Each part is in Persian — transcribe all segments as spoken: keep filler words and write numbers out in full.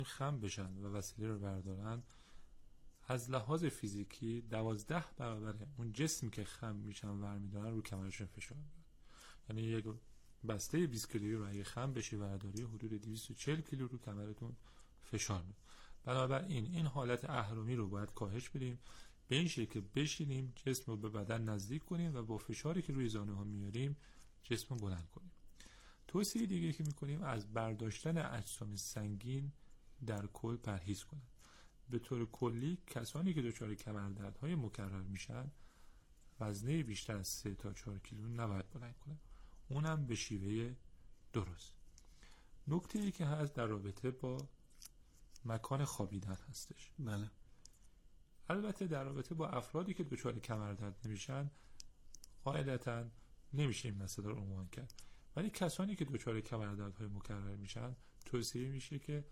خم بشن و وسیله رو بردارن، از لحاظ فیزیکی دوازده برابر اون جسمی که خم میشن ورمیدارن رو کمرشون فشار میاد. یعنی یک بسته بیست کیلویی رو اگه خم بشه برداری حدود دویست و چهل کیلو رو کمرتون فشار میاد. بنابراین این حالت اهرمی رو باید کاهش بدیم، به این شکل بشینیم، جسم رو به بدن نزدیک کنیم و با فشاری که روی زانو ها میاریم جسم رو بلند کنیم. توصیه دیگه که میکنیم از برداشتن اجسام سنگین در کل پرهیز کنند. به طور کلی کسانی که دچار کمردردهای مکرر میشن وزنه بیشتر از سه تا چهار کیلو نباید بلند کنند، اونم به شیوه درست. نکته ای که هست در رابطه با مکان خوابیدن هستش. بله. البته در رابطه با افرادی که دچار کمردرد نمیشن قاعدتاً نمیشه این مسئله رو عنوان کرد، ولی کسانی که دچار کمردردهای مکرر میشن توصیه میشه که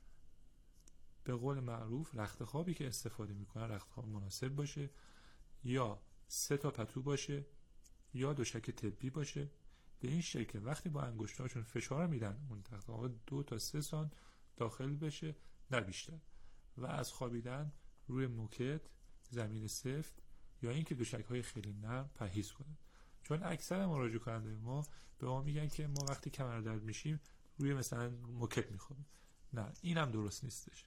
به قول معروف رخت خوابی که استفاده میکنن رخت خواب مناسب باشه، یا سه تا پتو باشه یا دوشک طبی باشه. به این شکل وقتی با انگشتاشون فشار میدن اون تخت خواب دو تا سه سانت داخل بشه نه بیشتر، و از خوابیدن روی موکت، زمین سفت یا اینکه دوشک های خیلی نرم پرهیز کنن. چون اکثر مراجعه کننده ما به ما میگن که ما وقتی کمردرد میشیم روی مثلا موکت میخوابیم. نه، اینم درست نیستش.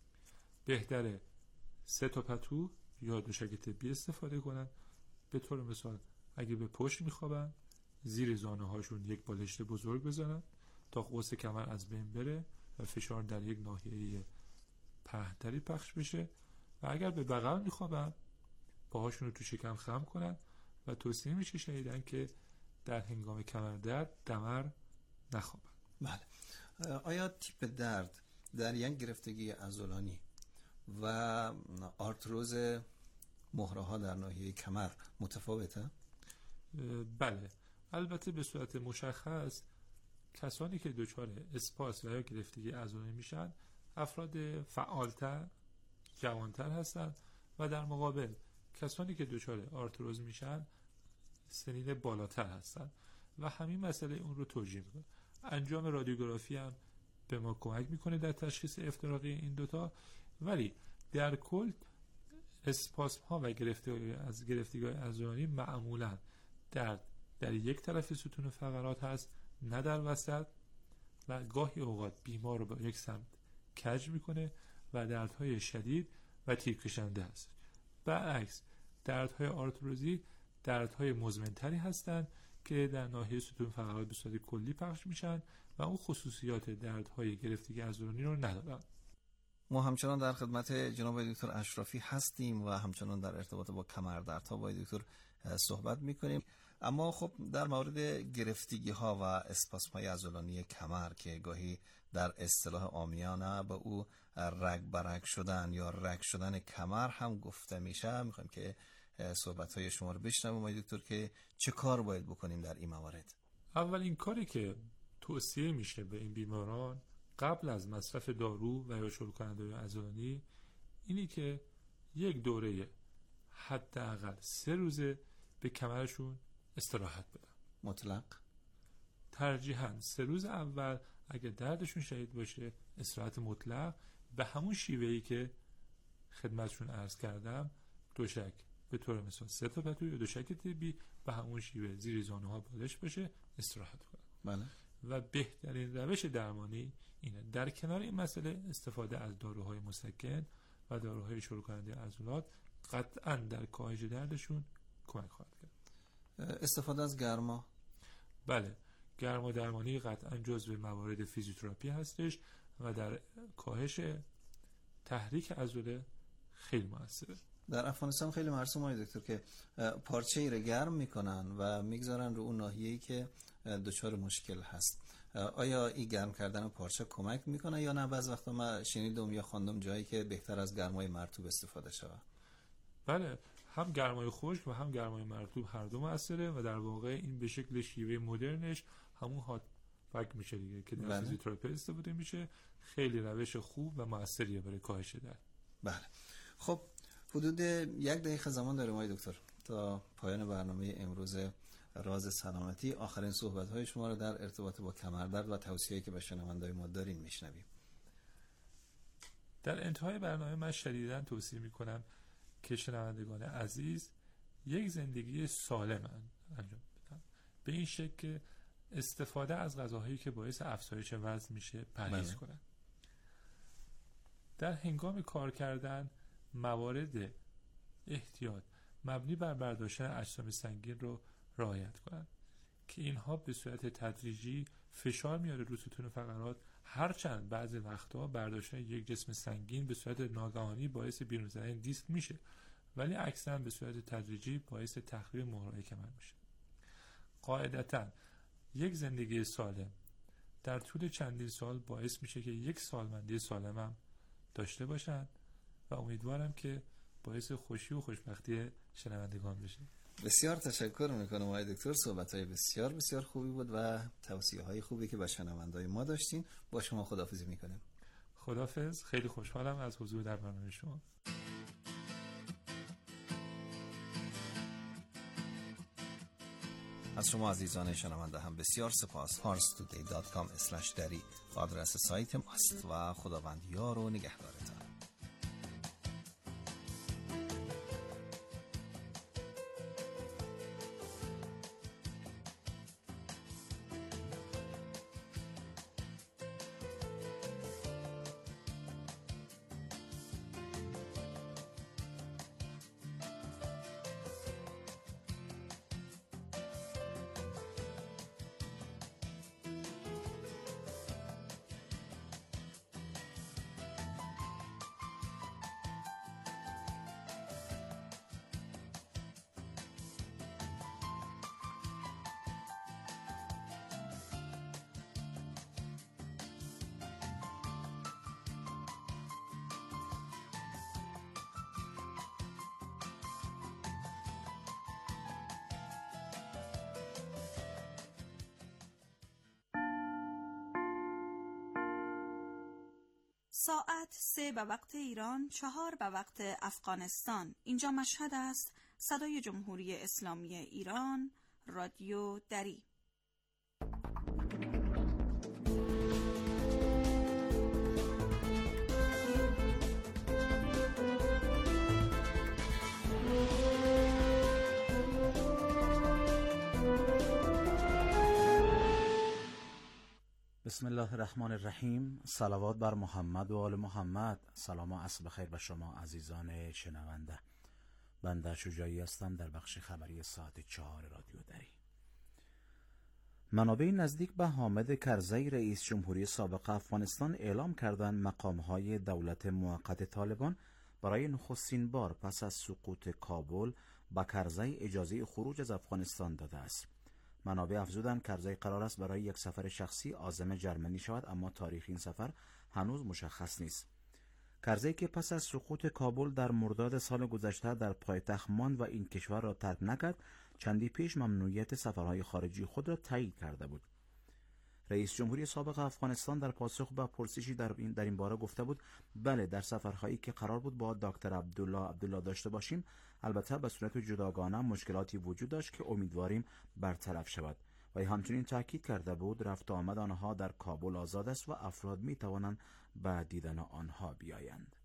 بهتره سه تا پتو یا دوشک طبی استفاده کنن. به طور مثال اگه به پشت میخوابن زیر زانو هاشون یک بالشت بزرگ بزنن تا قوس کمر از بین بره و فشار در یک ناحیه پهن‌تری پخش بشه، و اگر به بغل میخوابن پاهاشون رو تو شکم خم کنن و توصیه میشه شنیدن که در هنگام کمردرد دمر نخوابن. بله. آیا تیپ درد در یک گرفتگی عضلانی و آرتروز مهره ها در ناحیه کمر متفاوته؟ بله، البته به صورت مشخص کسانی که دچار اسپاس و یا گرفتگی عضلانی میشن افراد فعالتر، جوانتر هستند، و در مقابل کسانی که دچار آرتروز میشن سنین بالاتر هستند و همین مسئله اون رو توجیه میکنه. انجام رادیوگرافی هم به ما کمک میکنه در تشخیص افتراقی این دوتا، ولی در کل اسپاسم ها و گرفتگی از گرفتگی عضلانی معمولا درد در یک طرف ستون فقرات هست نه در وسط، و گاهی اوقات بیمار رو به یک سمت کج میکنه و دردهای شدید و تیرکشنده هست. برعکس دردهای آرتروزی دردهای مزمنتری هستند که در ناحیه ستون فقرات به صورت کلی پخش میشن و اون خصوصیات دردهای گرفتگی عضلانی رو ندارن. ما همچنان در خدمت جناب دکتر اشرافی هستیم و همچنان در ارتباط با کمردردها با دکتر صحبت میکنیم. اما خب در مورد گرفتگی ها و اسپاسم های عضلانی کمر که گاهی در اصطلاح عامیانه به او رگ برگ شدن یا رگ شدن کمر هم گفته میشه، میخوایم که صحبت های شما رو بشنویم آقای دکتر که چه کار باید بکنیم در این موارد. اولین کاری که توصیه میشه به این بیماران قبل از مصرف دارو و یا شروع کننده عضلانی اینی که یک دوره حداقل سه روزه به کمرشون استراحت بدن. مطلق؟ ترجیحاً سه روز اول اگه دردشون شدید باشه استراحت مطلق به همون شیوهی که خدمتشون عرض کردم، دوشک به طور مثال سه تا پتو یا دوشک طبی به همون شیوه زیر زانوها بالش باشه استراحت کنن. بله. و بهترین روش درمانی اینه. در کنار این مسئله استفاده از داروهای مسکن و داروهای شروع کننده عضلات قطعاً در کاهش دردشون کمک خواهد کرد. استفاده از گرما؟ بله، گرما درمانی قطعاً جزو موارد فیزیوتراپی هستش و در کاهش تحریک عضله خیلی موثره. در افغانستان خیلی مرسوم های دکتر که پارچه ای رو گرم میکنن و میگذارن رو اون ناحیه‌ای که دچار مشکل هست. آیا این گرم کردن پارچه کمک میکنه یا نه؟ بعض وقتا من شنیدم یا خواندم جایی که بهتر از گرمای مرطوب استفاده شود. بله، هم گرمای خشک و هم گرمای مرطوب هر دو موثره و در واقع این به شکل شیوه مدرنش همون هات پک میشه دیگه که در فیزیوتراپی استفاده میشه. خیلی روش خوب و موثریه برای کاهش درد. بله. خب حدود یک دقیقه زمان داریم آقای دکتر تا پایان برنامه امروز راز سلامتی. آخرین صحبت‌های شما رو در ارتباط با کمردرد و توصیه‌ای که به شنونده‌های ما دارین میشنویم. در انتهای برنامه من شدیداً توصیه میکنم که شنوندگان عزیز یک زندگی سالم انجام بدن، به این شکل که استفاده از غذاهایی که باعث افزایش وزن میشه پرهیز کنن. در هنگام کار کردن موارد احتیاط مبنی بر برداشتن اجسام سنگین رو رعایت کنن که اینها به صورت تدریجی فشار میاره رو ستون فقرات، هرچند بعضی وقتها برداشتن یک جسم سنگین به صورت ناگهانی باعث بیرون زدن دیسک میشه، ولی اکثرا به صورت تدریجی باعث تخریب مهرهای کمر میشه. قاعدتاً یک زندگی سالم در طول چندین سال باعث میشه که یک سالمندی سالم هم داشته باشن و امیدوارم که باعث خوشی و خوشبختی شنوندگان بشه. بسیار تشکر میکنم آقای دکتر، صحبت‌های بسیار بسیار خوبی بود و توصیه‌های خوبی که به شنوندگان ما داشتین. با شما خداحافظی میکنم. خداحافظ. خیلی خوشحالم از حضور در برنامه شما. از شما عزیزان شنونده هم بسیار سپاس. پارس تودی دات کام اسلش دری آدرس سایت ماست و خداوند یار و نگهدارتان. ساعت سه به وقت ایران، چهار به وقت افغانستان. اینجا مشهد است. صدای جمهوری اسلامی ایران، رادیو دری. بسم الله الرحمن الرحیم. صلوات بر محمد و آل محمد. سلام و عصر بخیر به شما عزیزان شنونده. بنده شجاعی هستم در بخش خبری ساعت چهار رادیو دری. منابع نزدیک به حامد کرزی رئیس جمهوری سابق افغانستان اعلام کردند مقامهای دولت موقت طالبان برای نخستین بار پس از سقوط کابل به کرزی اجازه خروج از افغانستان داده است. منابع افزودند کرزی قرار است برای یک سفر شخصی عازم جرمنی شود، اما تاریخ این سفر هنوز مشخص نیست. کرزی که پس از سقوط کابل در مرداد سال گذشته در پایتخت ماند و این کشور را ترک نکرد، چندی پیش ممنوعیت سفرهای خارجی خود را تایید کرده بود. رئیس جمهوری سابق افغانستان در پاسخ به پرسشی در این در این باره گفته بود بله، در سفرهایی که قرار بود با دکتر عبدالله عبدالله داشته باشیم، البته به صورت جداگانه مشکلاتی وجود داشت که امیدواریم برطرف شود. و همچنین تاکید کرده بود رفت و آمد آنها در کابل آزاد است و افراد می توانند به دیدن آنها بیایند.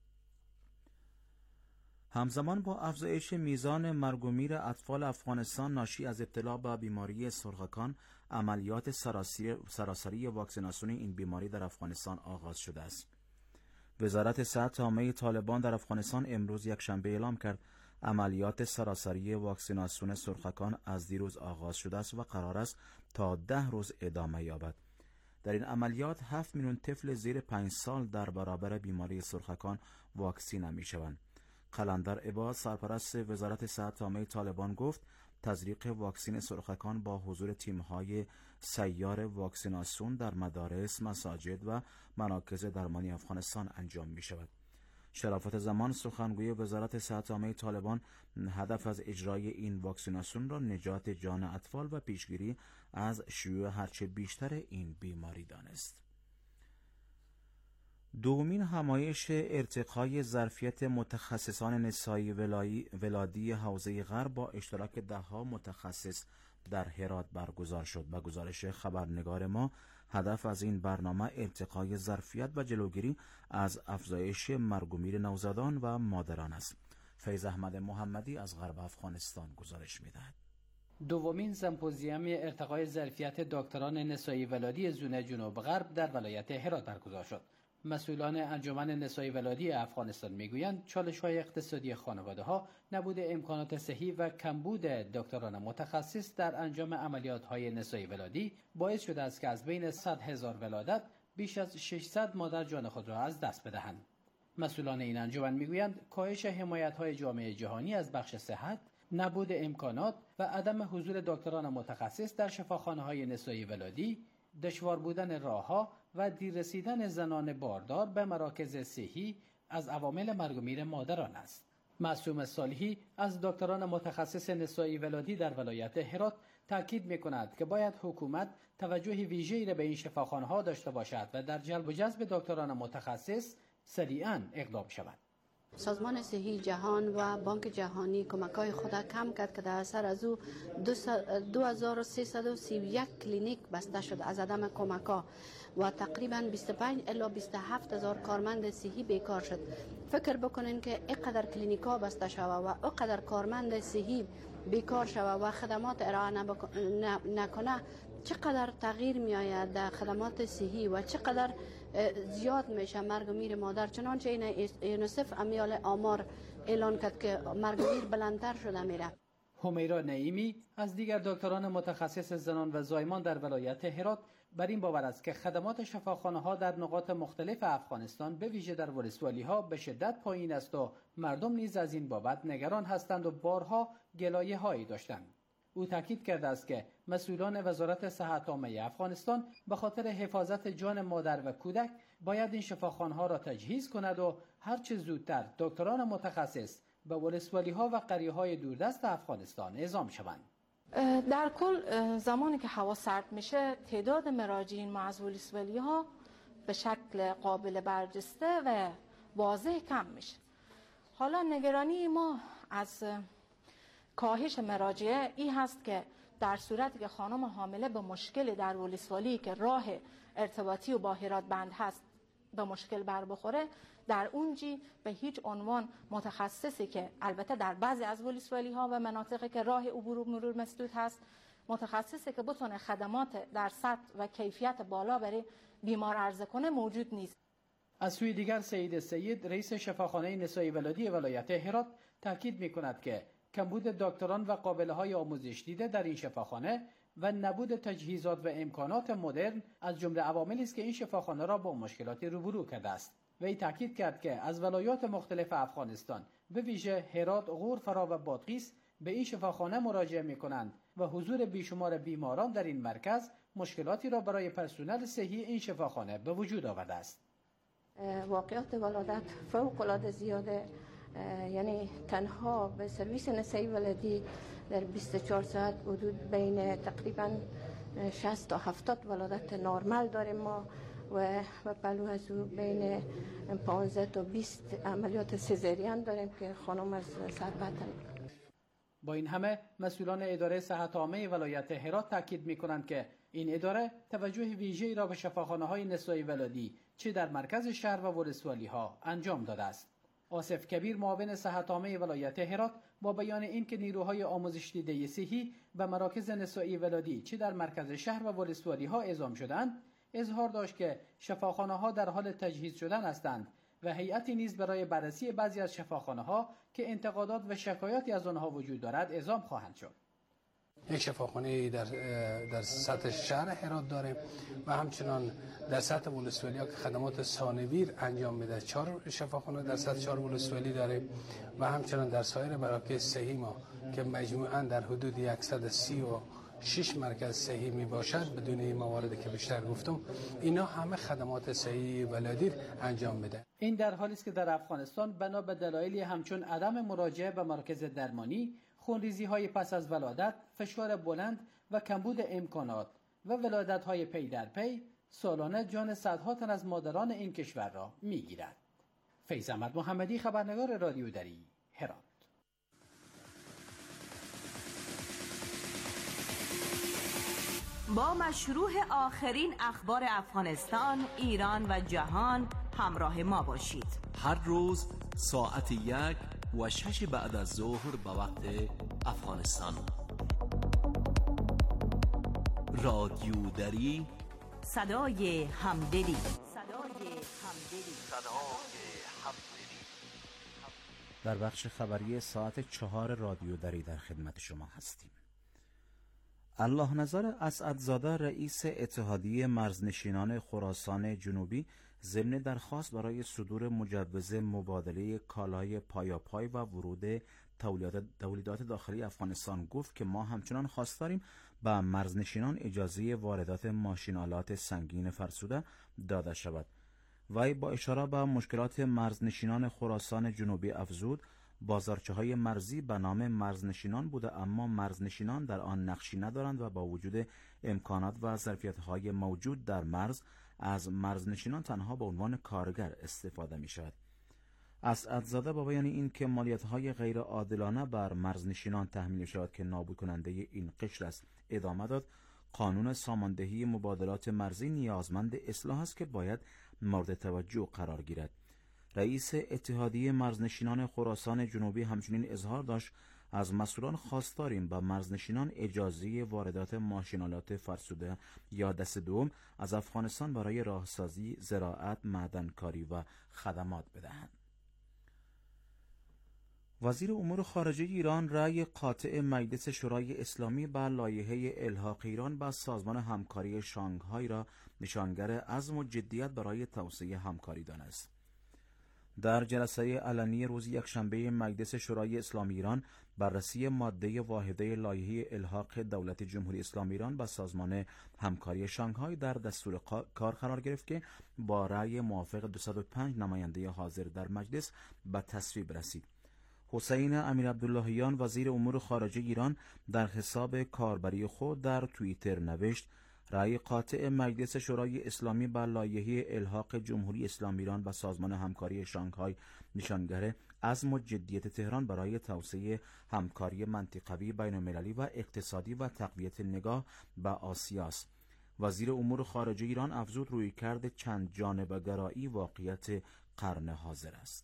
همزمان با افزایش میزان مرگ و میر اطفال افغانستان ناشی از ابتلا به بیماری سرخکان، عملیات سراسری, سراسری واکسیناسیون این بیماری در افغانستان آغاز شده است. وزارت صحت عامه طالبان در افغانستان امروز یک شنبه اعلام کرد عملیات سراسری واکسیناسیون سرخکان از دیروز آغاز شده است و قرار است تا ده روز ادامه یابد. در این عملیات هفت میلیون طفل زیر پنج سال در برابر بیماری سرخکان واکسینه می شوند. قلندر عباد سرپرست وزارت صحت عامه طالبان گفت تزریق واکسین سرخکان با حضور تیم‌های سیار واکسیناسیون در مدارس، مساجد و مراکز درمانی افغانستان انجام می شود. شرافت زمان سخنگوی وزارت صحت عامه طالبان هدف از اجرای این واکسیناسیون را نجات جان اطفال و پیشگیری از شیوع هرچه بیشتر این بیماری دانست. دومین همایش ارتقای ظرفیت متخصصان نسایی ولادی حوزه غرب با اشتراک ده‌ها متخصص در هرات برگزار شد. به گزارش خبرنگار ما، هدف از این برنامه ارتقای ظرفیت و جلوگیری از افزایش مرگ و میر نوزادان و مادران است. فیض احمد محمدی از غرب افغانستان گزارش می‌دهد. دومین سمپوزیوم ارتقای ظرفیت دکتران نسایی ولادی زون جنوب غرب در ولایت هرات برگزار شد. مسئولان انجمن نسایی ولادی افغانستان میگویند چالش‌های اقتصادی خانواده‌ها، نبود امکانات صحی و کمبود دکتران متخصص در انجام عملیات‌های نسایی ولادی باعث شده است که از بین صد هزار ولادت بیش از ششصد مادر جان خود را از دست بدهند. مسئولان این انجمن میگویند کاهش حمایت‌های جامعه جهانی از بخش صحت، نبود امکانات و عدم حضور دکتران متخصص در شفاخانه‌های نسایی ولادی، دشوار بودن راه‌ها و دیر رسیدن زنان باردار به مراکز صحی از عوامل مرگ و میر مادران است. معصوم صالحی از دکتران متخصص نسایی ولادی در ولایت هرات تاکید می‌کند که باید حکومت توجه ویژه‌ای را به این شفاخانه‌ها داشته باشد و در جلب و جذب دکتران متخصص سریعاً اقدام شود. سازمان صحی جهان و بانک جهانی کمک‌های خود کم کرد که در اثر از او دو هزار و سیصد و سی و یک کلینیک بسته شد از عدم کمک‌ها و تقریباً بیست و پنج الی بیست و هفت هزار کارمند صحی بیکار شد. فکر بکنین که اینقدر کلینیک‌ها بسته شود و اینقدر کارمند صحی بیکار شود و خدمات ارائه نکنه، چقدر تغییر می‌آید در خدمات صحی و چقدر زیاد میشه مرگ و میر مادر. چنانچه این یونیسف امیال آمار اعلان کرد که مرگ و میر بلندتر شده میره. همیرا نعیمی از دیگر دکتران متخصص زنان و زایمان در ولایت هرات بر این باور است که خدمات شفاخانه‌ها در نقاط مختلف افغانستان به ویژه در ولسوالی‌ها به شدت پایین است و مردم نیز از این بابت نگران هستند و بارها گلایه‌هایی داشتند. او تاکید کرده است که مسئولان وزارت صحت عامه افغانستان به خاطر حفاظت جان مادر و کودک باید این شفاخانه‌ها را تجهیز کند و هر چه زودتر دکتران متخصص به ولسوالی‌ها و قریه‌های دوردست افغانستان اعزام شوند. در کل زمانی که هوا سرد میشه تعداد مراجعین ما از ولسوالی‌ها به شکل قابل برجسته و واضح کم میشه. حالا نگرانی ما از کاهش مراجعه این هست که در صورتی که خانم حامله به مشکل در ولسوالی که راه ارتباطی و با هرات بند هست به مشکل بر بخوره، در اونجی به هیچ عنوان متخصصی که البته در بعضی از ولسوالی ها و مناطقی که راه عبور و مرور مسدود هست، متخصصی که بتونه خدمات در سطح و کیفیت بالا برای بیمار عرضه کنه موجود نیست. از سوی دیگر سید سید رئیس شفاخانه نسایی ولادی ولایت هرات تاکید می‌کند که کمبود دکتران و قابله‌های آموزش دیده در این شفاخانه و نبود تجهیزات و امکانات مدرن از جمله عواملی است که این شفاخانه را با مشکلاتی روبرو کرده است. وی تاکید کرد که از ولایات مختلف افغانستان به ویژه هرات، غور، فرا و بادغیس به این شفاخانه مراجعه می‌کنند و حضور بیشمار بیماران در این مرکز مشکلاتی را برای پرسنل صحی این شفاخانه به وجود آورده است. واقعات ولادت فوق‌العاده زیاده، یعنی تنها به سرویس نسایی ولادی در بیست و چهار ساعت حدود بین تقریبا شصت تا هفتاد ولادت نرمال داریم ما و و پلو از او بین پانزده تا بیست عملیات سزارین داریم که خانم از سر بدن. با این همه مسئولان اداره صحت عامه ولایت هرات تاکید می‌کنند که این اداره توجه ویژه‌ای را به شفاخانه‌های نسایی ولادی چه در مرکز شهر و ولسوالی‌ها انجام داده است. آصف کبیر معاون صحت عامه ولایت هرات با بیان این که نیروهای آموزش دیده صحی و مراکز نسایی ولادی چه در مرکز شهر و ولسوالی‌ها اعزام شدند، اظهار داشت که شفاخانه‌ها در حال تجهیز شدن هستند و هیئتی نیز برای بررسی بعضی از شفاخانه‌ها که انتقادات و شکایاتی از آنها وجود دارد اعزام خواهند شد. یک شفاخانه در در سطح شهر هرات داریم و همچنان در سطح ولسوالی‌ها که خدمات ثانویر انجام میده چهار شفاخانه در سطح چهار ولسوالی داریم و همچنان در سایر مراکز صحی ما که مجموعاً در حدود صد و سی و شش مرکز صحی می باشد بدون این مواردی که بیشتر گفتم، اینا همه خدمات صحی ولادی انجام میده. این در حالی است که در افغانستان بنا به دلایلی همچون عدم مراجعه به مراکز درمانی، خونریزی‌های پس از ولادت، فشار بلند و کمبود امکانات و ولادت‌های پی در پی سالانه جان صدها تن از مادران این کشور را می‌گیرد. فیض احمد محمدی، خبرنگار رادیو دری، هرات. با مشروع آخرین اخبار افغانستان، ایران و جهان همراه ما باشید. هر روز ساعت یک و شش بعد از ظهر به وقت افغانستان. رادیو دری، صدای همدلی. صدای همدلی. صدای همدلی. در بخش خبری ساعت چهار رادیو دری در خدمت شما هستیم. الله نظر اسعدزاده رئیس اتحادیه مرزنشینان خراسان جنوبی ضمن درخواست برای صدور مجوز مبادله کالای پایاپای و ورود تولیدات داخلی افغانستان گفت که ما همچنان خواست داریم به مرزنشینان اجازه واردات ماشین‌آلات سنگین فرسوده داده شود. وی با اشاره به مشکلات مرزنشینان خراسان جنوبی افزود بازارچه های مرزی به نام مرزنشینان بوده، اما مرزنشینان در آن نقشی ندارند و با وجود امکانات و ظرفیت های موجود در مرز از مرزنشینان تنها به عنوان کارگر استفاده می شود. اسعدزاده با بیان این که مالیات های غیر عادلانه بر مرزنشینان تحمیل شود که نابود کننده این قشر است ادامه داد قانون ساماندهی مبادلات مرزی نیازمند اصلاح است که باید مورد توجه قرار گیرد. رئیس اتحادیه مرزنشینان خراسان جنوبی همچنین اظهار داشت از مسئولان خواست داریم به مرزنشینان اجازه واردات ماشین‌آلات فرسوده یا دست دوم از افغانستان برای راهسازی، زراعت، معدنکاری و خدمات بدهند. وزیر امور خارجه ایران رأی قاطع مجلس شورای اسلامی به لایحه الحاق ایران به سازمان همکاری شانگهای را نشانگر عزم و جدیت برای توسعه همکاری دانست. در جلسه علنی روز یکشنبه مجلس شورای اسلامی ایران بررسی ماده واحده لایحه الحاق دولت جمهوری اسلامی ایران به سازمان همکاری شانگهای در دستور کار قرار گرفت که با رأی موافق دویست و پنج نماینده حاضر در مجلس به تصویب رسید. حسین امیر عبداللهیان وزیر امور خارجه ایران در حساب کاربری خود در توییتر نوشت رأی قاطع مجلس شورای اسلامی بر لایحه الحاق جمهوری اسلامی ایران به سازمان همکاری شانگهای نشانگر عزم و جدیت تهران برای توسعه همکاری منطقوی بین‌المللی و اقتصادی و تقویت نگاه به آسیا است. وزیر امور خارجه ایران افزود رویکرد چند جانبه گرایی واقعیت قرن حاضر است.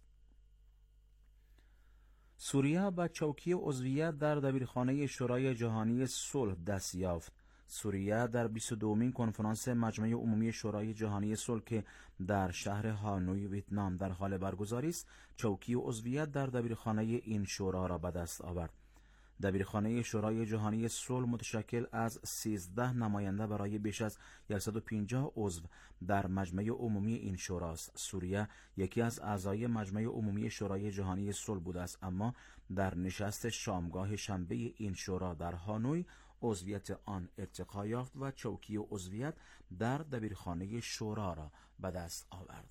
سوریه به چوکی عضویت در دبیرخانه شورای جهانی صلح دست یافت. سوریه در بیست و دومین کنفرانس مجمع عمومی شورای جهانی صلح که در شهر هانوی ویتنام در حال برگزاری است، چوکی عضویت در دبیرخانه این شورا را به دست آورد. دبیرخانه شورای جهانی صلح متشکل از سیزده نماینده برای بیش از صد و پنجاه عضو در مجمع عمومی این شورا است. سوریه یکی از اعضای مجمع عمومی شورای جهانی صلح بوده است، اما در نشست شامگاه شنبه این شورا در هانوی عضویت آن ارتقا یافت و چوکی عضویت در دبیرخانه شورا را به دست آورد.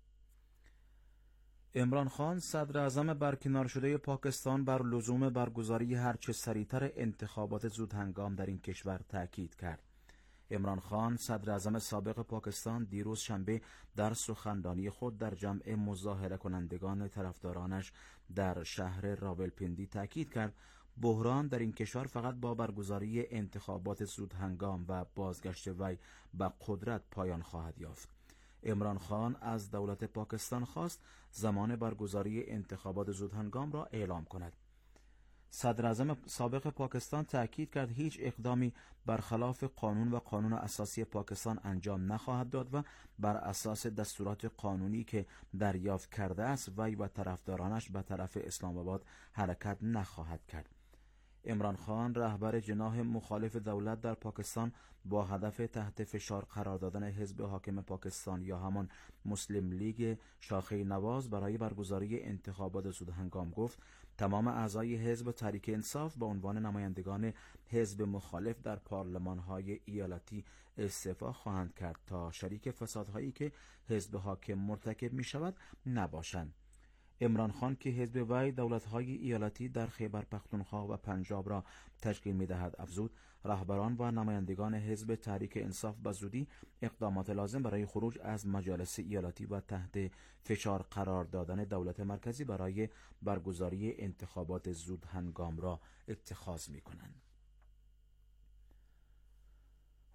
عمران خان صدر اعظم برکنار شده پاکستان بر لزوم برگزاری هرچه سریعتر انتخابات زودهنگام در این کشور تاکید کرد. عمران خان صدر اعظم سابق پاکستان دیروز شنبه در سخنرانی خود در جمع مظاهره کنندگان طرفدارانش در شهر راولپندی تاکید کرد بحران در این کشور فقط با برگزاری انتخابات زودهنگام و بازگشت وی به قدرت پایان خواهد یافت. عمران خان از دولت پاکستان خواست زمان برگزاری انتخابات زودهنگام را اعلام کند. صدر اعظم سابق پاکستان تأکید کرد هیچ اقدامی برخلاف قانون و قانون اساسی پاکستان انجام نخواهد داد و بر اساس دستورات قانونی که دریافت کرده است وی و طرفدارانش به طرف اسلام آباد حرکت نخواهد کرد. عمران خان رهبر جناح مخالف دولت در پاکستان با هدف تحت فشار قرار دادن حزب حاکم پاکستان یا همان مسلم لیگ شاخه نواز برای برگزاری انتخابات زودهنگام گفت تمام اعضای حزب تحریک انصاف با عنوان نمایندگان حزب مخالف در پارلمان‌های ایالتی استعفا خواهند کرد تا شریک فسادهایی که حزب حاکم مرتکب می‌شود نباشند. عمران خان که حزب وی دولت‌های ایالتی در خیبر پختونخوا و پنجاب را تشکیل می‌دهد افزود رهبران و نمایندگان حزب تحریک انصاف به زودی اقدامات لازم برای خروج از مجالس ایالتی و تحت فشار قرار دادن دولت مرکزی برای برگزاری انتخابات زود هنگام را اتخاذ می‌کنند.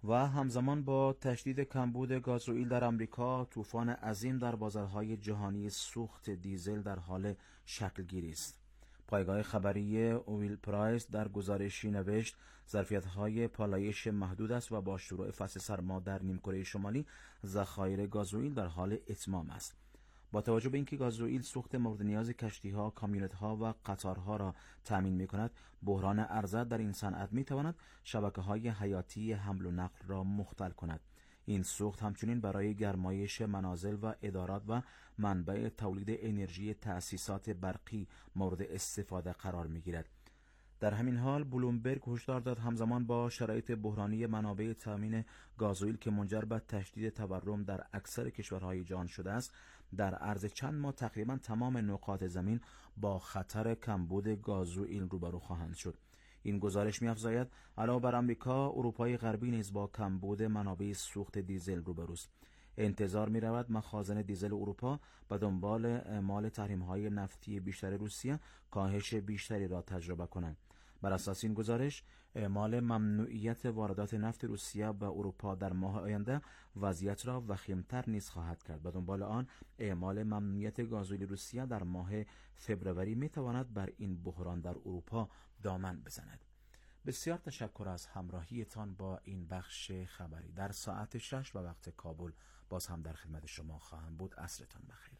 و همزمان با تشدید کمبود گازوئیل در آمریکا، طوفان عظیم در بازارهای جهانی سوخت دیزل در حال شکلگیری است. پایگاه خبری اویل پرایس در گزارشی نوشت ظرفیت‌های پالایش محدود است و با شروع فصل سرما در نیمکره شمالی ذخایر گازوئیل در حال اتمام است. با توجه به اینکه گازوئیل سوخت مورد نیاز کشتی‌ها، کامیونت‌ها و قطارها را تامین می‌کند، بحران ارزش در این صنعت می‌تواند شبکه‌های حیاتی حمل و نقل را مختل کند. این سوخت همچنین برای گرمایش منازل و ادارات و منبع تولید انرژی تأسیسات برقی مورد استفاده قرار می‌گیرد. در همین حال بلومبرگ هشدار داد همزمان با شرایط بحرانی منابع تامین گازوئیل که منجر به تشدید تورم در اکثر کشورهای جهان شده است، در عرض چند ماه تقریبا تمام نقاط زمین با خطر کمبود گازوئیل روبرو خواهند شد. این گزارش می‌افزاید علاوه بر آمریکا، اروپای غربی نیز با کمبود منابع سوخت دیزل روبروست. انتظار می‌رود مخازن دیزل اروپا به دنبال اعمال تحریم‌های نفتی بیشتر روسیه کاهش بیشتری را تجربه کنند. بر اساس این گزارش، اعمال ممنوعیت واردات نفت روسیه به اروپا در ماه آینده وضعیت را وخیم‌تر نیز خواهد کرد. به دنبال آن، اعمال ممنوعیت گازوئیل روسیه در ماه فوریه می‌تواند بر این بحران در اروپا دامن بزند. بسیار تشکر از همراهیتان با این بخش خبری. در ساعت شش و وقت کابل باز هم در خدمت شما خواهم بود. عصرتان بخیر.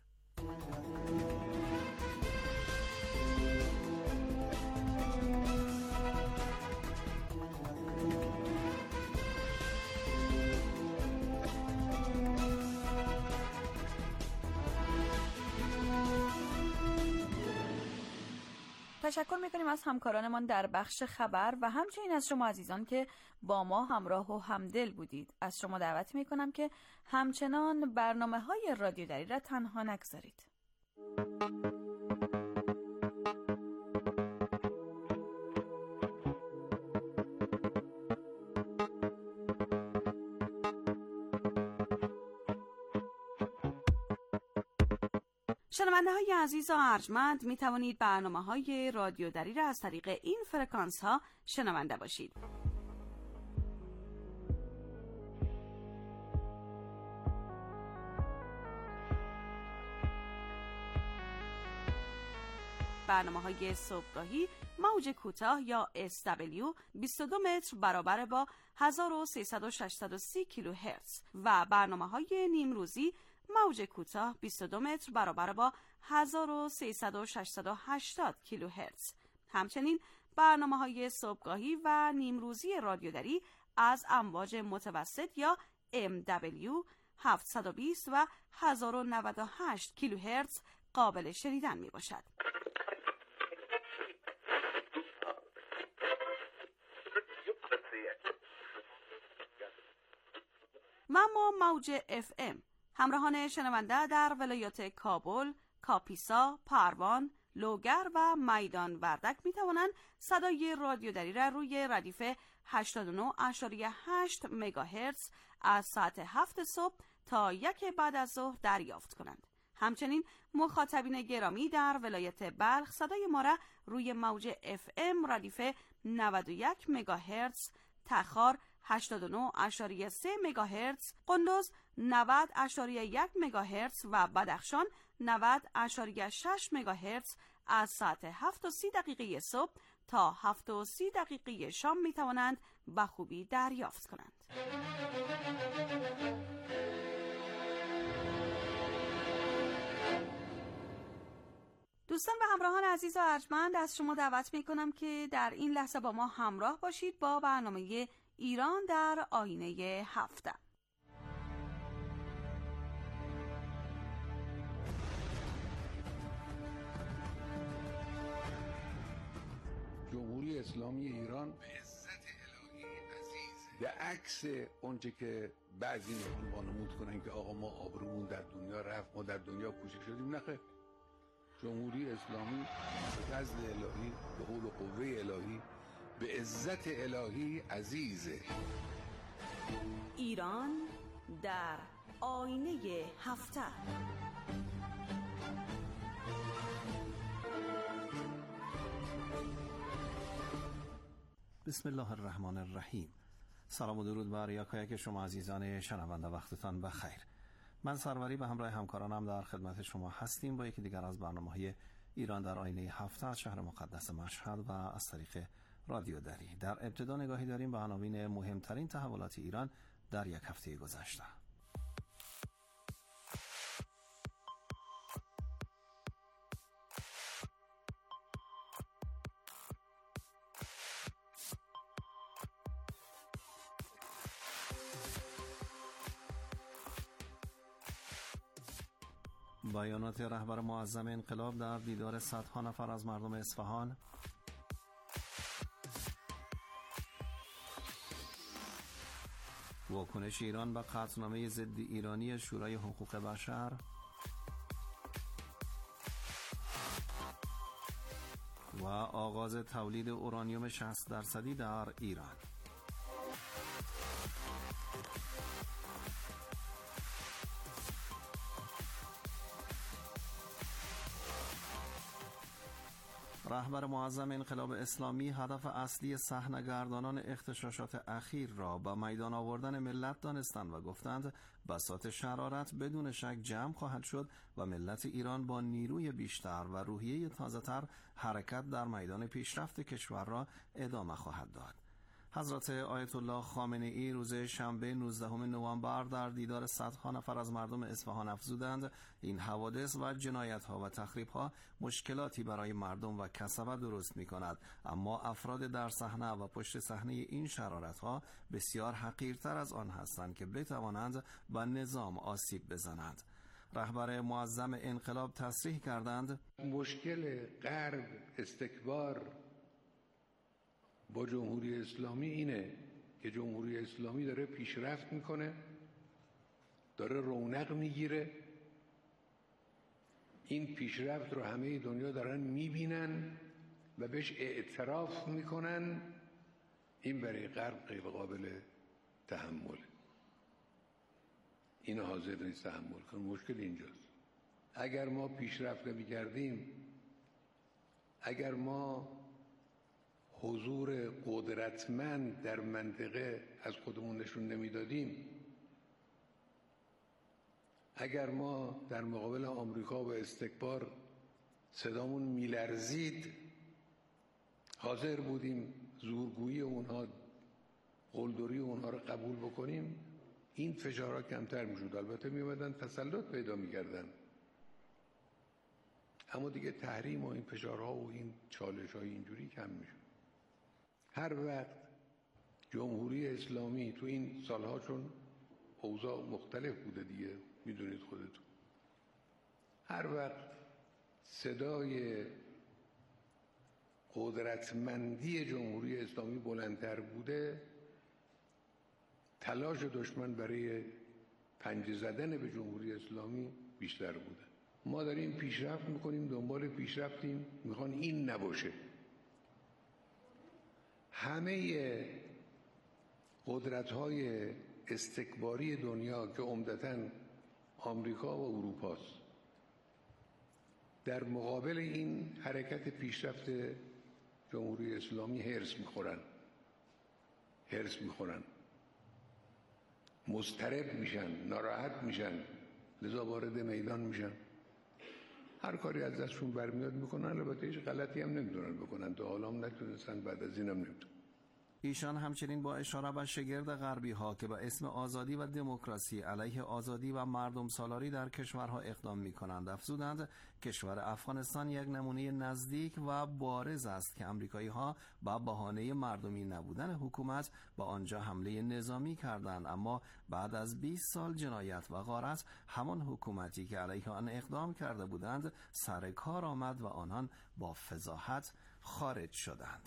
تشکر میکنیم از همکارانمان در بخش خبر و همچنین از شما عزیزان که با ما همراه و همدل بودید. از شما دعوت میکنم که همچنان برنامه های رادیو دری را تنها نگذارید. شنونده های عزیز و ارجمند، می توانید برنامه های رادیو دری را از طریق این فرکانس ها شنونده باشید. برنامه های صبحگاهی موج کوتاه یا اس دبلیو بیست و دو متر برابر با هزار و سیصد و شصت و سی کیلوهرتز و برنامه های نیمروزی موج کوتاه بیست و دو متر برابر با هزار و سیصد و ششصد و هشتاد کیلوهرتز. همچنین برنامه‌های صبحگاهی و نیمروزی رادیو دری از امواج متوسط یا ام دبلیو هفتصد و بیست و هزار و نود و هشت کیلوهرتز قابل شنیدن میباشد. و اما موج اف ام. همراهان شنونده در ولایات کابل، کاپیسا، پروان، لوگر و میدان وردک می توانند صدای رادیو دری را روی ردیف هشتاد و نه ممیز هشت مگاهرتز از ساعت هفت صبح تا یک بعد از ظهر دریافت کنند. همچنین مخاطبین گرامی در ولایت بلخ صدای ما را روی موج اف ام ردیف نود و یک مگاهرتز، تخار هشتاد و نه ممیز سه مگاهرتز، قندوز نود ممیز یک مگاهرتز و بدخشان نود ممیز شش مگاهرتز از ساعت هفت و سی دقیقه صبح تا هفت و سی دقیقه شام می توانند به خوبی دریافت کنند. دوستان و همراهان عزیز و ارجمند، از شما دعوت می کنم که در این لحظه با ما همراه باشید با برنامه ایران در آینه هفته. جمهوری اسلامی ایران به عزت الهی عزیزه، به عکس اونچه که بعضی میخوان وانمود کنن که آقا ما آبرومون در دنیا رفت، ما در دنیا کوچک شدیم. نخیر، جمهوری اسلامی به فضل الهی، به حول و قوه الهی، به عزت الهی عزیزه. ایران در آینه هفته. بسم الله الرحمن الرحیم. سلام و درود بر یکایک شما عزیزان شنونده، وقتتان بخیر. من سروری به همراه همکارانم در خدمت شما هستیم با یکی دیگر از برنامه‌های ایران در آینه هفته از شهر مقدس مشهد و از طریق رادیو دری. در ابتدا نگاهی داریم به عناوین مهمترین تحولات ایران در یک هفته گذشته. بیانات رهبر معظم انقلاب در دیدار صدها نفر از مردم اصفهان، واکنش ایران به قطعنامه ضد ایرانی شورای حقوق بشر و آغاز تولید اورانیوم شصت درصدی در ایران. رهبر معظم انقلاب اسلامی هدف اصلی صحنه‌گردانان اغتشاشات اخیر را به میدان آوردن ملت دانستند و گفتند بساط شرارت بدون شک جمع خواهد شد و ملت ایران با نیروی بیشتر و روحیه تازه‌تر حرکت در میدان پیشرفت کشور را ادامه خواهد داد. حضرت آیت الله خامنه‌ای روز شنبه نوزدهم نوامبر در دیدار صدها نفر از مردم اصفهان افزودند این حوادث و جنایت‌ها و تخریب‌ها مشکلاتی برای مردم و کسبه درست می‌کند، اما افراد در صحنه و پشت صحنه این شرارت‌ها بسیار حقیرتر از آن هستند که بتوانند به نظام آسیب بزنند. رهبر معظم انقلاب تصریح کردند مشکل غرب استکبار با جمهوری اسلامی اینه که جمهوری اسلامی داره پیشرفت میکنه، داره رونق میگیره، این پیشرفت رو همه دنیا دارن میبینن و بهش اعتراف میکنن. این برای غرب غیر قابل تحمله، این حاضر نیست تحمل کنه. مشکل اینجاست. اگر ما پیشرفت نمیکردیم، اگر ما حضور قدرتمند در منطقه از خودمون نشون نمیدادیم، اگر ما در مقابل آمریکا و استکبار صدامون میلرزید، حاضر بودیم زورگویی اونها، قلدری اونها رو قبول بکنیم، این فشارها کمتر میشد. البته میومدن تسلط پیدا میکردن، اما دیگه تحریم و این فشارها و این چالش های اینجوری کم میشد. هر وقت جمهوری اسلامی تو این سالها، چون اوضاع مختلف بوده دیگه، میدونید خودتون، هر وقت صدای قدرتمندی جمهوری اسلامی بلندتر بوده، تلاش دشمن برای پنجه زدن به جمهوری اسلامی بیشتر بوده. ما داریم پیشرفت میکنیم، دنبال پیشرفتیم، میخوان این نباشه. همه قدرت‌های استکباری دنیا که عمدتاً آمریکا و اروپاست، در مقابل این حرکت پیشرفت جمهوری اسلامی هرس میخورن هرس میخورن مضطرب میشن، ناراحت میشن، لذا وارد میدان میشن. هر کاری از دستشون برمیاد میکنن. البته هیچ غلطی هم نمیدونن بکنن، تا حالا هم نتونستن، بعد از اینم نمیتونن. ایشان همچنین با اشاره به شگرد غربی ها که به اسم آزادی و دموکراسی علیه آزادی و مردم سالاری در کشورها اقدام می کنند افزودند کشور افغانستان یک نمونه نزدیک و بارز است که امریکایی ها با بهانه مردمی نبودن حکومت با آنجا حمله نظامی کردند، اما بعد از بیست سال جنایت و غارت همان حکومتی که علیه آن اقدام کرده بودند سر کار آمد و آنان با فضاحت خارج شدند.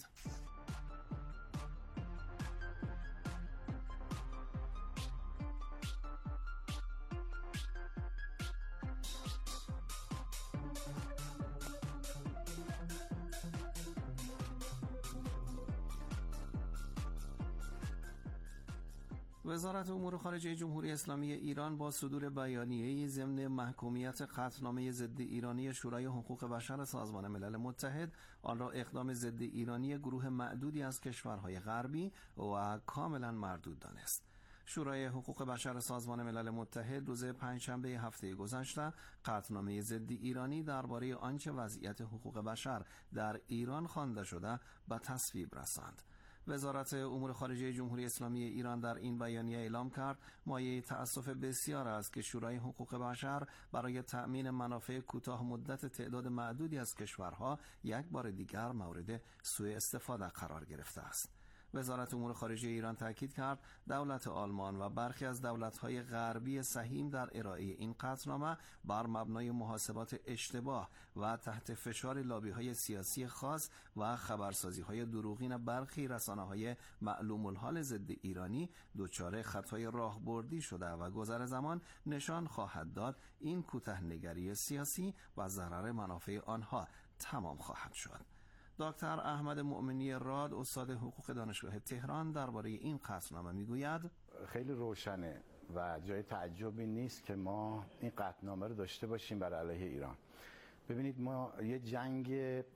وزارت امور خارجه جمهوری اسلامی ایران با صدور بیانیه‌ای ضمن محکومیت قطعنامه ضد ایرانی شورای حقوق بشر سازمان ملل متحد، آن را اقدام ضد ایرانی گروه معدودی از کشورهای غربی و کاملا مردود دانست. شورای حقوق بشر سازمان ملل متحد روز پنجشنبه هفته گذشته قطعنامه ضد ایرانی درباره آنچه وضعیت حقوق بشر در ایران خوانده شده به تصویب رساند. وزارت امور خارجه جمهوری اسلامی ایران در این بیانیه اعلام کرد مایه تأسف بسیار است که شورای حقوق بشر برای تأمین منافع کوتاه مدت تعداد معدودی از کشورها یک بار دیگر مورد سوء استفاده قرار گرفته است. وزارت امور خارجه ایران تاکید کرد دولت آلمان و برخی از دولت‌های غربی سهیم در ارائه این قطعنامه بر مبنای محاسبات اشتباه و تحت فشار لابی‌های سیاسی خاص و خبرسازی‌های دروغین برخی رسانه‌های معلوم الحال ضد ایرانی دچار خطای راهبردی شده و گذر زمان نشان خواهد داد این کوتاه‌نگری سیاسی و ضرر منافع آنها تمام خواهد شد. دکتر احمد مؤمنی راد، استاد حقوق دانشگاه تهران، درباره این قطعنامه میگوید خیلی روشنه و جای تعجبی نیست که ما این قطعنامه رو داشته باشیم بر علیه ایران. ببینید ما یه جنگ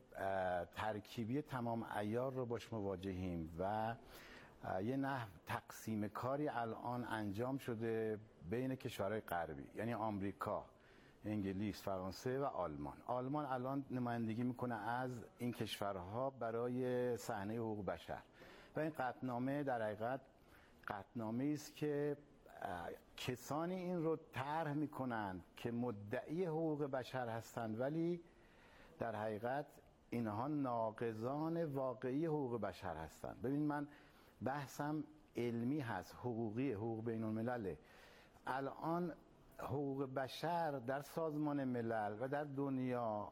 ترکیبی تمام عیار رو باش مواجهیم و یه نحو تقسیم کاری الان انجام شده بین کشورهای غربی، یعنی آمریکا، انگلیس، فرانسه و آلمان. آلمان الان نمایندگی میکنه از این کشورها برای صحنه حقوق بشر و این قطعنامه در حقیقت قطعنامه است که کسانی این رو طرح میکنن که مدعی حقوق بشر هستند ولی در حقیقت اینها ناقضان واقعی حقوق بشر هستند. ببین من بحثم علمی هست، حقوقی، حقوق بین الملله. الان حقوق بشر در سازمان ملل و در دنیا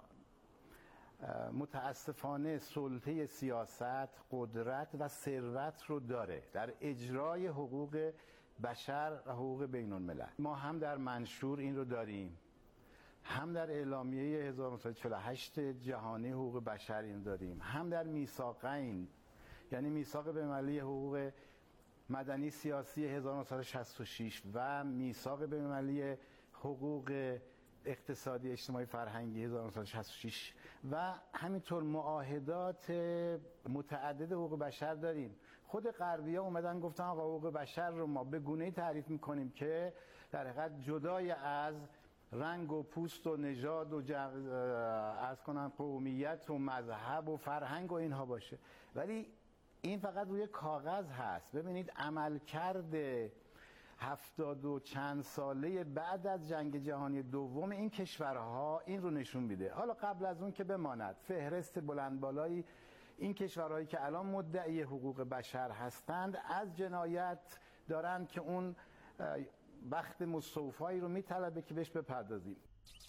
متاسفانه سلطه سیاست، قدرت و ثروت رو داره در اجرای حقوق بشر و حقوق بین الملل. ما هم در منشور این رو داریم، هم در اعلامیه هزار و نهصد و چهل و هشت جهانی حقوق بشر این داریم، هم در میثاقین، یعنی میثاق بین‌المللی حقوق مدنی سیاسی هزار و نهصد و شصت و شش و میثاق بین‌المللی حقوق اقتصادی اجتماعی فرهنگی هزار و نهصد و شصت و شش و همینطور معاهدات متعدد حقوق بشر داریم. خود غربی‌ها اومدن گفتن آقا حقوق بشر رو ما به گونه‌ای تعریف می‌کنیم که در حقیقت جدای از رنگ و پوست و نژاد و از کنن قومیت و مذهب و فرهنگ و اینها باشه، ولی این فقط روی کاغذ هست. ببینید عملکرد هفتاد و چند ساله بعد از جنگ جهانی دوم این کشورها این رو نشون میده. حالا قبل از اون که بماند فهرست بلند بالایی این کشورهایی که الان مدعی حقوق بشر هستند از جنایت دارن که اون بخت مستوفایی رو میطلبه که بهش بپردازیم.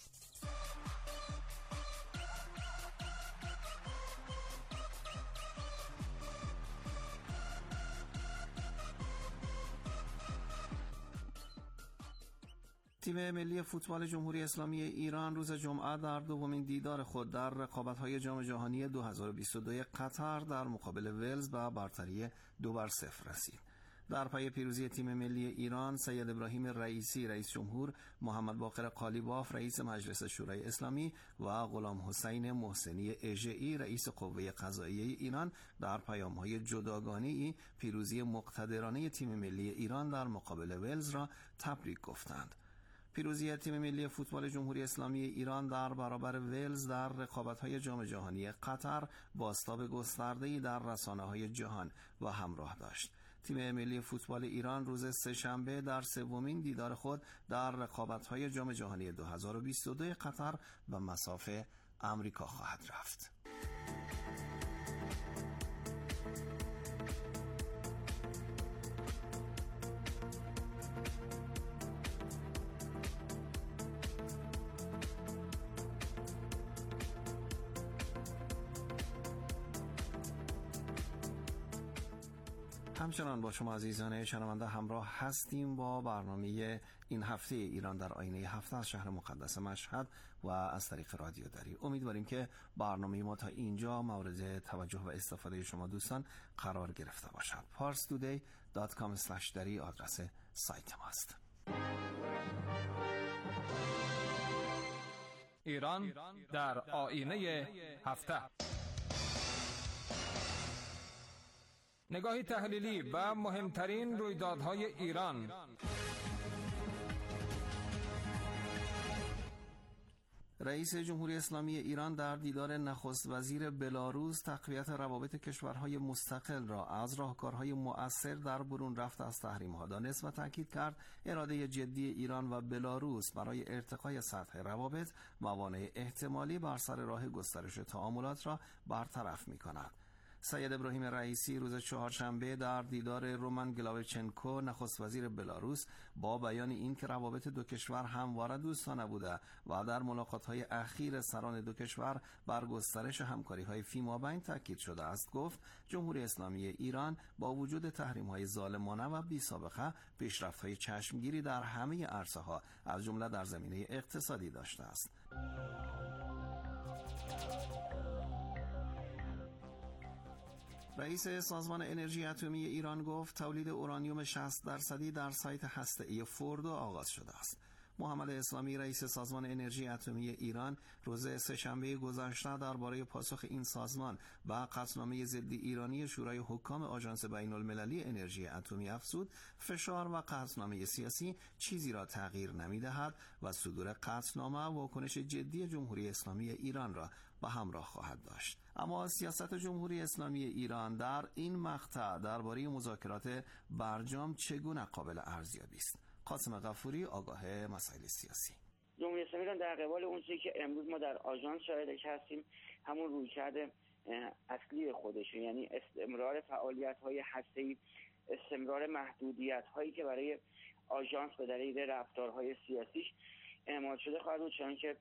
تیم ملی فوتبال جمهوری اسلامی ایران روز جمعه در دومین دیدار خود در رقابت‌های جام جهانی دو هزار و بیست و دو قطر در مقابل ولز به برتری دو بر صفر رسید. در پی پیروزی تیم ملی ایران، سید ابراهیم رئیسی رئیس جمهور، محمد باقر قالیباف رئیس مجلس شورای اسلامی و غلام حسین محسنی اژه‌ای رئیس قوه قضاییه ایران در پیام‌های جداگانه‌ای پیروزی مقتدرانه تیم ملی ایران در مقابل ولز را تبریک گفتند. پیروزی تیم ملی فوتبال جمهوری اسلامی ایران در برابر ولز در رقابت‌های جام جهانی قطر بازتاب گسترده‌ای در رسانه‌های جهان و همراه داشت. تیم ملی فوتبال ایران روز سه‌شنبه در سومین دیدار خود در رقابت‌های جام جهانی دو هزار و بیست و دو قطر به مصاف آمریکا خواهد رفت. همچنان با شما عزیزان شنونده همراه هستیم با برنامه این هفته ایران در آینه هفته از شهر مقدس مشهد و از طریق رادیو دری. امیدواریم که برنامه ما تا اینجا مورد توجه و استفاده شما دوستان قرار گرفته باشد. پارس تودی دات کام اسلش دری آدرس سایت ماست. ایران در آینه هفته، نگاهی تحلیلی و مهمترین رویدادهای ایران. رئیس جمهوری اسلامی ایران در دیدار نخست وزیر بلاروس تقویت روابط کشورهای مستقل را از راهکارهای مؤثر در برون رفت از تحریم‌ها دانست و تاکید کرد اراده جدی ایران و بلاروس برای ارتقای سطح روابط موانع احتمالی بر سر راه گسترش تعاملات را برطرف می‌کند. سید ابراهیم رئیسی روز چهارشنبه در دیدار رومان گلاوچنکو نخست وزیر بلاروس با بیان این که روابط دو کشور همواره دوستانه بوده و در ملاقات‌های اخیر سران دو کشور بر گسترش همکاری‌های فیمابین تاکید شده است، گفت جمهوری اسلامی ایران با وجود تحریم‌های ظالمانه و بی‌سابقه پیشرفت‌های چشمگیری در همه عرصه‌ها از جمله در زمینه اقتصادی داشته است. رئیس سازمان انرژی اتمی ایران گفت تولید اورانیوم شصت درصدی در سایت هسته‌ای فوردو آغاز شده است. محمد اسلامی رئیس سازمان انرژی اتمی ایران روز سه‌شنبه گذشته درباره پاسخ این سازمان و قطعنامه ضد ایرانی شورای حکام آژانس بین‌المللی انرژی اتمی افزود فشار و قطعنامه سیاسی چیزی را تغییر نمی‌دهد و صدور قطعنامه واکنش جدی جمهوری اسلامی ایران را به همراه خواهد داشت. اما سیاست جمهوری اسلامی ایران در این مقطع درباره مذاکرات برجام چگونه قابل ارزیابی است؟ قاسم غفوری آگاه مسائل سیاسی. جمهوری اسلامی ایران در قبال اون چیزی که امروز ما در آژانس شاهدش هستیم همون رویکرد اصلی خودشه، یعنی استمرار فعالیت‌های هسته‌ای، استمرار محدودیت‌هایی که برای آژانس به دلیل رفتارهای سیاسیش اعمال شده خواهد بود، چون که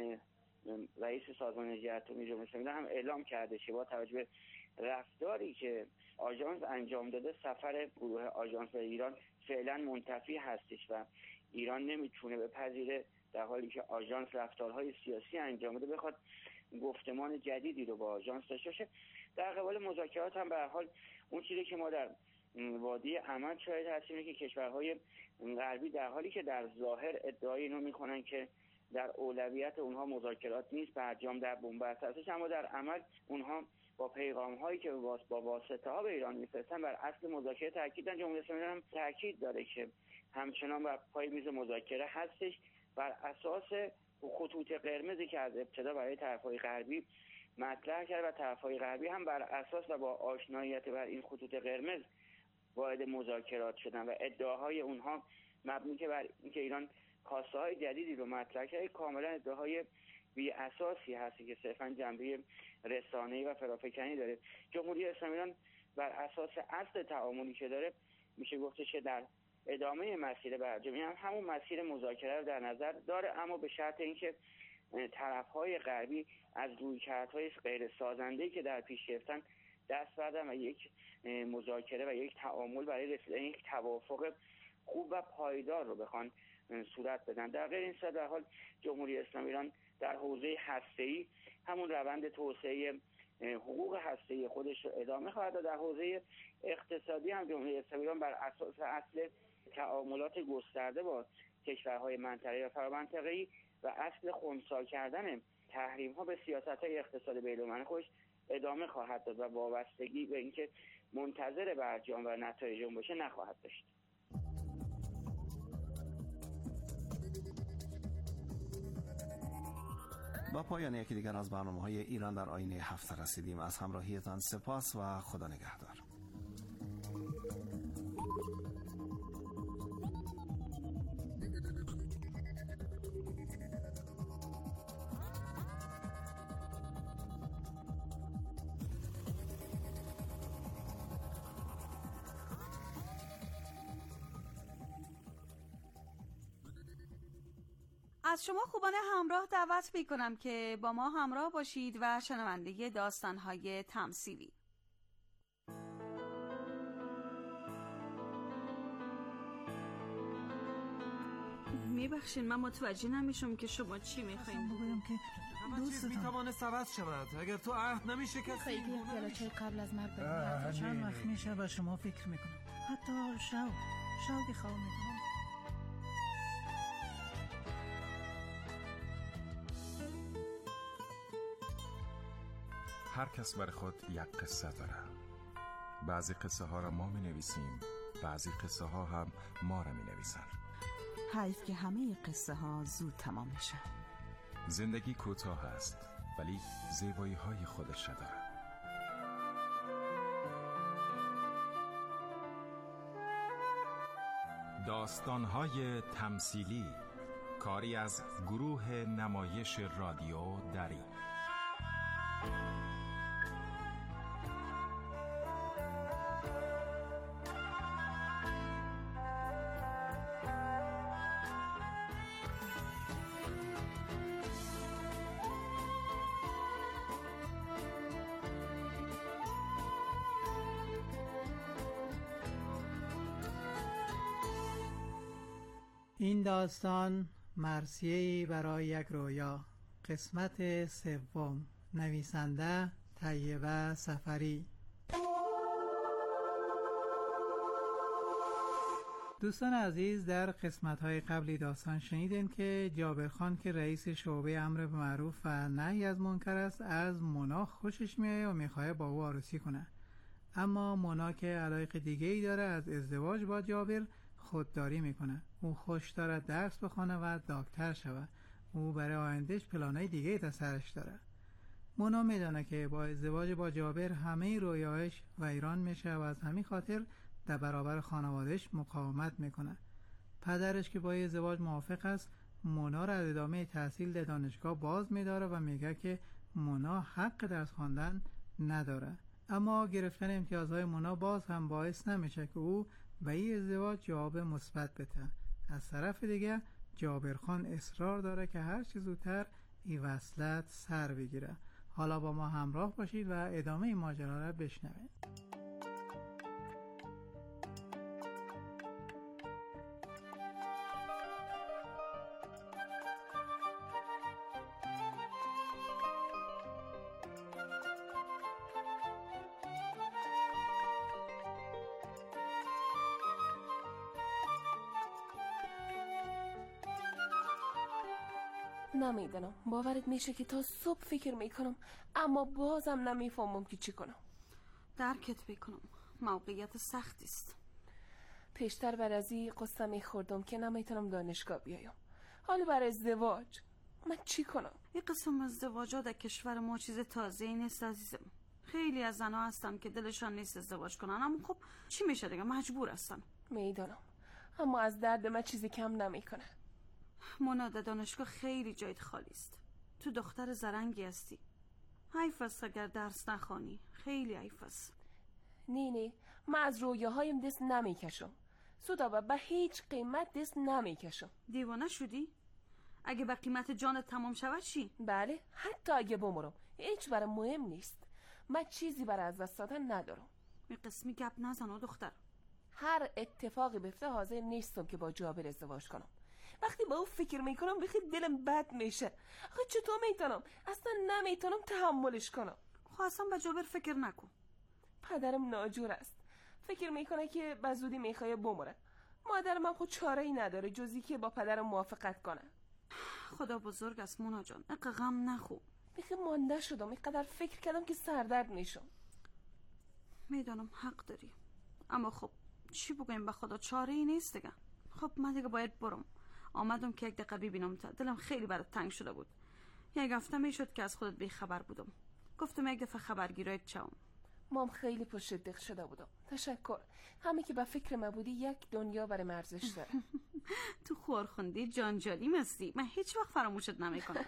رئیس سازمان انرژی اتمی جمهوری اسلامی هم اعلام کرده که با توجه به رفتاری که آژانس انجام داده سفر گروه آژانس به ایران فعلا منتفی هستش و ایران نمیتونه بپذیره در حالی که آژانس رفتارهای سیاسی انجام داده بخواد گفتمان جدیدی رو با آژانس داشته باشه. در قبال مذاکرات هم به هر حال اون چیزی که ما در وادی عمل شاهد هستیم اینه که کشورهای غربی در حالی که در ظاهر ادعای اینو میکنن که در اولویت اونها مذاکرات نیست، برجام در بنبست هستش، اما در عمل اونها با پیغام هایی که با واسطه ها به ایران میفرستن بر اصل مذاکره تاکیدن. جمهوری اسلامی هم تاکید داره که همچنان بر پای میز مذاکره هستش بر اساس خطوط قرمزی که از ابتدا برای طرفهای غربی مطرح کرد و طرفهای غربی هم بر اساس و با آشناییت بر این خطوط قرمز وارد مذاکرات شدن و ادعاهای اونها مبنی که بر اینکه ایران خواسته های جدیدی رو مطرح کرده کاملا ادعاهای بی اساسی هستی که صرفا جنبه رسانه‌ای و فرافکنی داره. جمهوری اسلامی ایران بر اساس اصل تعاملی که داره میشه گفتش که در ادامه مسیر برجامی هم همون مسیر مذاکره رو در نظر داره، اما به شرط اینکه طرف‌های غربی از رویکردهای غیر سازنده‌ای که در پیش گرفتن دست بردن و یک مذاکره و یک تعامل برای رسیدن یک توافق خوب و پایدار رو بخوان صورت بدن. در غیر این صورت در حال جمهوری اسلامی ایران در حوزه هسته‌ای همون روند توسعه حقوق هسته‌ای خودش رو ادامه خواهد داد. در حوزه اقتصادی هم جمهوری اسلامی ایران بر اساس اصل تعاملات گسترده با کشورهای منطقه‌ای و فرامنطقه‌ای و اصل خنثی کردن تحریم‌ها به سیاست‌های اقتصادی بین‌المللی خودش ادامه خواهد داد و وابستگی به اینکه منتظر برجام و نتایج اون باشه نخواهد داشت. با پایان یکی دیگر از برنامه‌های ایران در آینه هفته رسیدیم. از همراهیتان سپاس و خدا نگهدار. از شما خوبان همراه دعوت می کنم که با ما همراه باشید و شنونده داستان‌های تمثیلی. میبخشین من متوجه نمیشم که شما چی میخواین بگویم که دوست میتوانه عوض شود اگر تو عهد نمیشه که خیلی پیاله چای قبل از مرگ بدم. چند وقت میشه به شما فکر میکنم، حتی شو شوقی خواه میکنم. هر کس بر خود یک قصه داره. بعضی قصه ها را ما می نویسیم، بعضی قصه ها هم ما را می نویسن. حیف که همه قصه ها زود تمام میشه. زندگی کوتاه است ولی زیبایی های خودش داره. داستان های تمثیلی، کاری از گروه نمایش رادیو دری. این داستان مرثیه‌ای برای یک رویا، قسمت سوم، نویسنده طیبه سفری. دوستان عزیز، در قسمت‌های قبلی داستان شنیدین که جابر خان که رئیس شعبه امر به معروف و نهی از منکر است، از مونا خوشش میاد و میخواد با او عروسی کنه. اما مونا که علاقه دیگه‌ای داره، از ازدواج با جابر خودداری میکنه. او خوش داره درس بخونه و دکتر شوه. او برای آیندهش پلانای دیگه تا سرش داره. مونا میدونه که با ازدواج با جابر همه رویاهاش ویران میشه و از همین خاطر در برابر خانوادهش مقاومت میکنه. پدرش که با ازدواج موافق است، مونا را از ادامه تحصیل دانشگاه باز میداره و میگه که مونا حق درس خواندن نداره. اما گرفتن امتیازهای مونا باز هم باعث نمیشه که او به این ازدواج جواب مثبت بده. از طرف دیگه جابر خان اصرار داره که هر چه زودتر این وصلت سر بگیره. حالا با ما همراه باشید و ادامه این ماجرا را بشنوید. نمیدونم، باورت میشه که تا صبح فکر میکنم اما بازم نمیفهمم که چی کنم. درکت بکنم، موقعیت سختی است. پیشتر بر از این قصه میخوردم که نمیتونم دانشگاه بیایم، حالا بر ازدواج من چی کنم؟ این قسم ازدواجات در کشور ما چیز تازه‌ای نیست عزیزم. خیلی از زنها هستن که دلشان نیست ازدواج کنن، اما خب چی میشه دیگه، مجبور هستن. میدونم، اما از درد من چیزی کم نمیکنه. مونا، در دانشگاه خیلی جایت خالی است. تو دختر زرنگی هستی. حیف است اگر درس نخوانی، خیلی حیف است. نی نی، من از رویاهایم دست نمیکشم. سودابه به هیچ قیمت دست نمیکشم. دیوانه شدی؟ اگه به قیمت جانت تمام شود چی؟ بله، حتی اگه بمرم هیچ برای مهم نیست. من چیزی برای از دست دادن ندارم. می قسمی گپ نزن دختر. هر اتفاقی بیفته حاضر نیستم که با جابر ازدواج کنم. وقتی با او فکر میکنم بخی دلم بد میشه. آخه چطور میتونم؟ اصلا نمیتونم تحملش کنم. خب اصلا به جابر فکر نکن. پدرم ناجور است. فکر میکنه که به زودی میخواه بمره. مادر من خود چاره ای نداره جزی که با پدرم موافقت کنه. خدا بزرگ است مونا جان، اقا غم نخو. بخی مانده شدم، اینقدر فکر کردم که سردرد میشم. میدانم حق داری، اما خب چی بگویم، به خدا چاره ای نیست دیگه. خب من دیگه باید برم. آمدم که یک دقیقه ببینم تا، دلم خیلی برات تنگ شده بود. یک هفته میشد که از خودت بی خبر بودم. گفتم یک دفعه خبرگیرایت چاوم. مام خیلی پشت دق شده بودم. تشکر. همه که به فکر ما بودی یک دنیا برای مرزش داره. تو خورخوندی جانجانی مستی، من هیچ وقت فراموشت نمیکنم.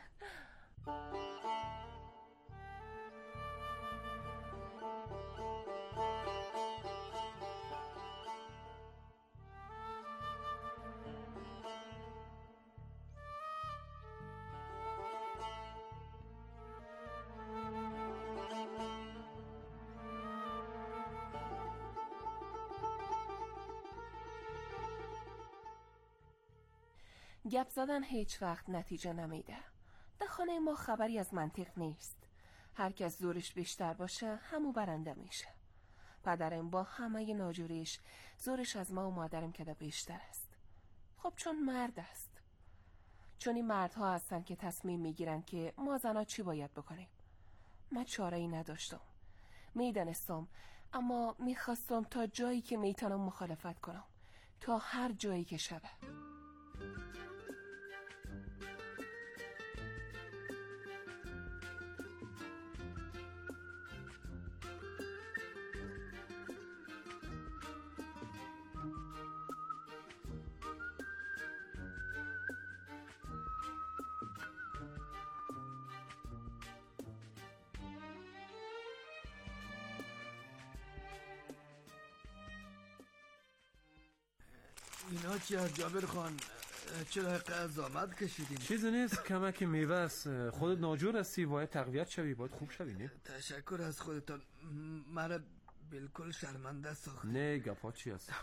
گپ زدن هیچ وقت نتیجه نمیده. در خانه ما خبری از منطق نیست. هر کس زورش بیشتر باشه همو برنده میشه. پدرم با همه ناجوریش زورش از ما و مادرم که بیشتر است. خب چون مرد است. چون این مردها هستن که تصمیم میگیرن که ما زنا چی باید بکنیم. من چاره ای نداشتم. میدانستم، اما میخواستم تا جایی که میتونم مخالفت کنم، تا هر جایی که شبه. اینا چی از جابر خان؟ چرا قد زحمت کشیدین؟ چیزی نیست، کمک میوه است. خودت ناجور هستی، باید تقویت شوی، باید خوب شوی. نه تشکر از خودتان، مرا بالکل شرمنده ساخت. نه گپا چی هست؟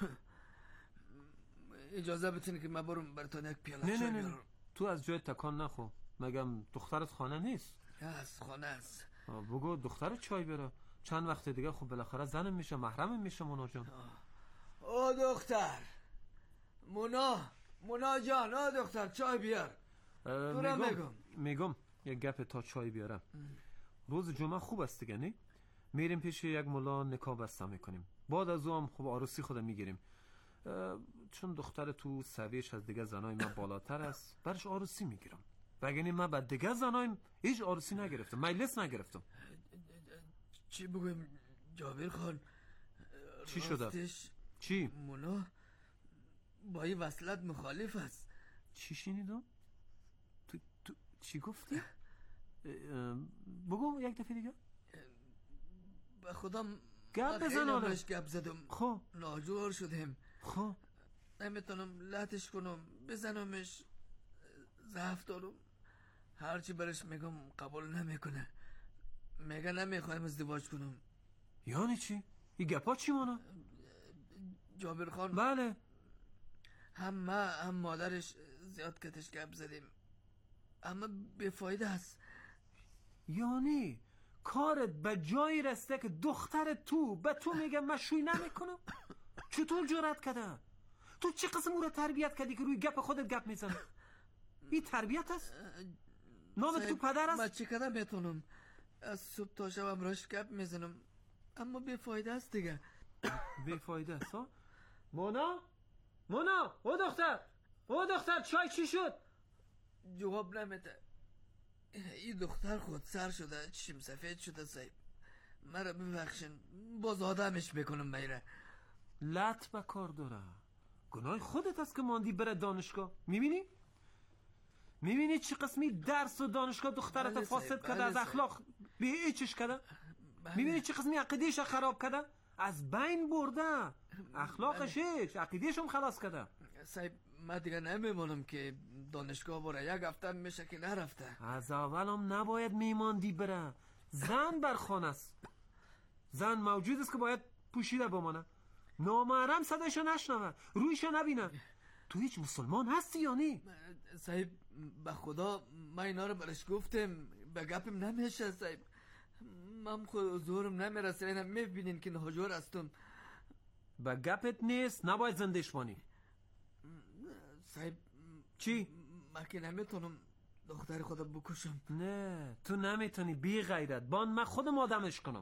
اجازه بتین که من برم براتون یک پیاله نه چای نه نه بیارم. تو از جای تکان نخو. مگم دخترت خانه نیست؟ از خانه است. بگو دخترت چای بیاره. چند وقت دیگه خب بالاخره زنم میشه، محرمم میشه. مونا جان، او دختر مونا، مونا جان، او دختر چای بیار. میگم میگم میگم یک گپ تا چای بیارم. روز جمعه خوب است دیگه، نه؟ میریم پیش یک مولا نکاح بسته میکنیم. بعد از اون خب عروسی خود میگیریم. چون دختر تو سویش از دیگه زنای ما بالاتر است، برش عروسی میگیرم. وگرنه من بعد دیگه زنایم هیچ عروسی نگرفتم، مجلس نگرفتم. چی بگم جابر خان؟ چی شده؟ چی؟ مونا با این وصلت مخالف است. چی شنیدم؟ تو, تو چی گفتی؟ بگو یک دفعه دیگه. به خودم گپ بزن. آره گپ زدم. خب ناجور شدم. خب نمیتونم لطش کنم، بزنمش. ضعف دارم. هرچی برش میگم قبول نمیکنه. میگه نمیخوایم ازدواج کنم. یعنی چی؟ این گپا چی مانا؟ جابر خان، بله، هم ما هم مادرش زیاد کتش گپ زدیم، اما بیفایده است. یعنی کارت به جایی رسته که دختر تو به تو میگه مشوی نمیکنم؟ چطور جرأت کرده؟ تو چه قسم او را تربیت کردی که روی گپ خودت گپ میزنه؟ این تربیت است؟ نامت تو پدر است؟ من چی کردم میتونم؟ از صبح تا شب امراش گپ میزنم، اما بیفایده است دیگه. بیفایده است ها؟ مونا؟ مونا؟ او دختر؟ او دختر چای چی شد؟ جواب نمیده. این دختر خود سر شده، چشم سفید شده. صاحب مرا ببخشن، باز آدمش میکنم میره. لط به کار داره. گناه خودت است که ماندی بره دانشگاه. میبینی؟ میبینی چه قسمی درس و دانشگاه دخترت فاسد کرده، از اخلاق به ایچش کرده؟ میبینی چه قسمی عقیدهش خراب کرده؟ از بین برده. اخلاقش هیچ، عقیدهش هم خلاص کرده. صاحب من دیگه نمیمونم که دانشگاه بره. یک هفته میشه که نرفته. از اول هم نباید میماندی بره. زن بر خانه است. زن موجود است که باید پوشیده بمانه. نامحرم صدایشو نشنوه، رویشو نبینه. تو هیچ مسلمان هستی یا نی؟ صاحب به خدا من اینا رو برش گفتم، به گپم نمیشه. صاحب من خود زورم نمیرسه. اینا میبینین که ناجور هستم. به گپت نیست، نباید زندش بانی. صاحب چی؟ من که نمیتونم دختر خودم بکشم. نه تو نمیتونی، بی غیرت. بان من خودم آدمش کنم.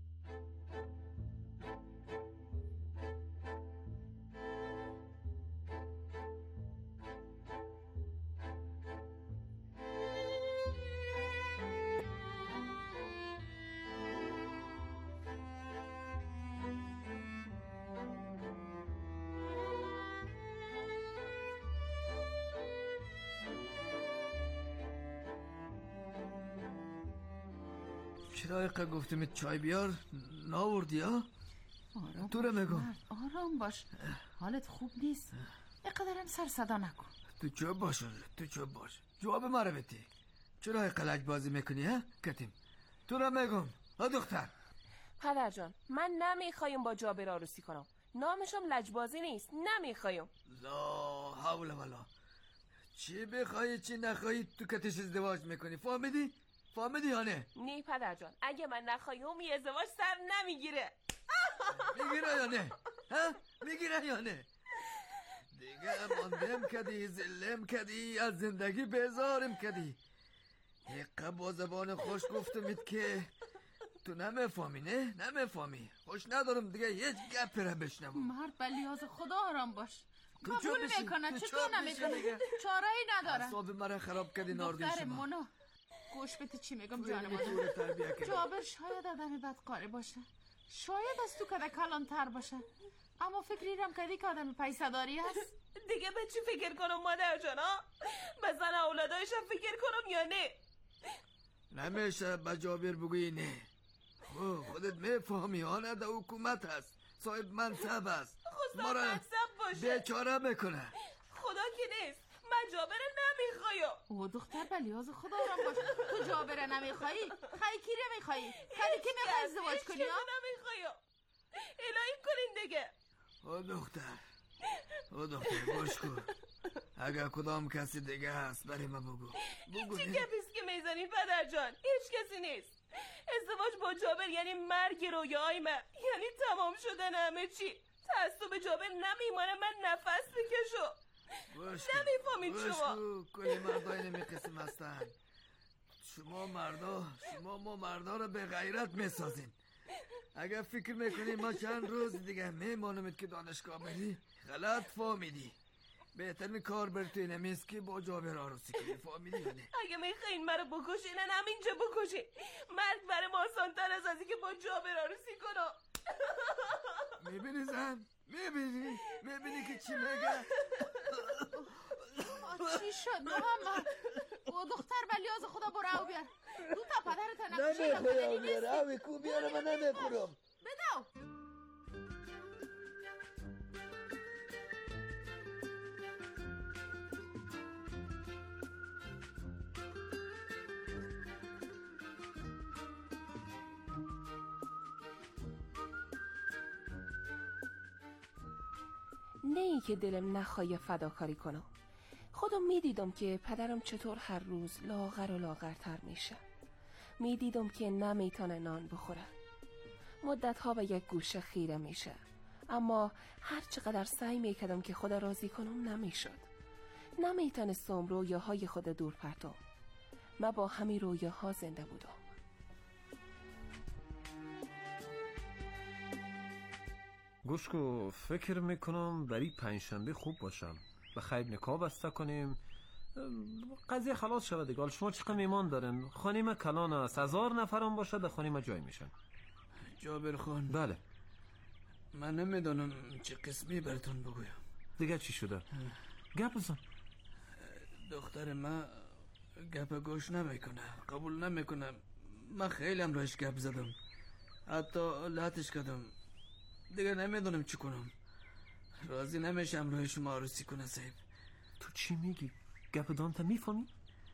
چرا که گفتم چای بیار ناوردی ها؟ آرام تو رو میگم آرام باش، حالت خوب نیست. اینقدرم سر صدا نکن. تو چوب باش، تو چوب باش. جواب ما رو بدی. چرا قلج بازی میکنی ها؟ کتیم تو رو میگم. ها دختر پدر جان، من نمیخوایم با جابر عروسی کنم. نامشم لجبازی نیست. نمیخوایم. لا حول ولا. چی بخوای چی نخوای تو کتش ازدواج میکنی، فهمیدی؟ فهمیدی یا نه؟ نه پدر جان، اگه من نخوای اون ازدواج سر نمیگیره. میگیره یا نه؟ ها؟ میگیره یا نه؟ دیگه ماندم کدی، زلم کدی، از زندگی بیزارم کدی. حقا با زبان خوش گفتمید که تو نمیفهمی، نه؟ نمیفهمی. خوش ندارم دیگه هیچ گپ را بشنوم. مرد به لیاز خدا آرام باش. تو قبول بشی. میکنه، تو چطور چاپ بشی نمیکنه؟ دیگه. چاره‌ای نداره. اعصاب مرا خراب کردی ناردین دختر شما. مونا، گوش بده چی میگم تو جان علمی طور تربیه مادر. کردی. جابر شاید آدم بدقاری باشه، شاید از تو کده کلانتر باشه، اما فکری رم کردی که آدم پیسه داری هست. دیگه به چی فکر کنم مادر جان ها؟ به زن اولادایشم فکر کنم یا نه؟ نمیشه به جابر بگویی نه. خودت میفهمی آنه در حکومت هست، صاحب منصب هست، خود ما را منصب باشه بیچاره میکنه. خدا که نیست، من جابر نمیخوایم. او دختر به لیاز خدا آرام باش. تو جابر نمیخوایی؟ خیلی کی رو میخوایی؟ خیلی کی میخوای ازدواج کنی ها؟ نمیخوایم. الهی کنین دیگه. او دختر او دختر گوش کن، اگر کدام کسی دیگه هست برای ما بگو بگو. چی گپیست که میزنین پدر جان؟ هیچ کسی نیست. ازدواج با جابر یعنی مرگ رویای من، یعنی تمام شدن همه چی. تعصب جابر نمیمانه من نفس بکشو. نمیفهمید شما. کلی مردای نمی قسم هستن. شما مردا شما ما مردا رو به غیرت میسازین. اگر فکر میکنی ما چند روز دیگه میمانمید که دانشگاه بری، غلط فهمیدی. بهترین کار بر توی نمیست که با جابر عروسی کنی، فهمیدی یا نه؟ اگه میخواین مرا بکشین همینجا بکشین. مرگ برای ما آسان‌تر از ازی که با جابر عروسی کنم. میبینی زن؟ میبینی؟ میبینی که چی میگه؟ چی شد محمد؟ او دختر به لیاز خدا برو او بیار. دو تا پدرت نکشی. نمیخوای او بیار، اوی کو بیار من نمیخورم. بدو. نه ای که دلم نخواه فداکاری کنم. خودم میدیدم که پدرم چطور هر روز لاغر و لاغرتر میشه. میدیدم که نمیتونه نان بخوره. مدت ها به یک گوشه خیره میشه. اما هر چقدر سعی میکردم که خود راضی کنم نمیشد. نمیتونستم رویاهای خود دور پرتم. من با همین رویاها زنده بودم. گوش کو، فکر میکنم برای پنجشنبه خوب باشم. به خیب نکاح بسته کنیم، قضیه خلاص شود دیگه. شما چقدر میمان دارن؟ خانه ما کلان است، هزار نفرم باشه در خانه ما جای میشن. جابر خان، بله من نمیدونم چه قسمی براتون بگویم. دیگه چی شده؟ گپ بزن. دختر ما گپ گوش نمیکنه، قبول نمیکنه. من خیلی هم راش گپ زدم، حتی لاتش کردم. دیگه نمیدونم چی کنم. راضی نمیشم روی شما عروسی کنه صاحب. تو چی میگی؟ گپ دانتا میفهمی؟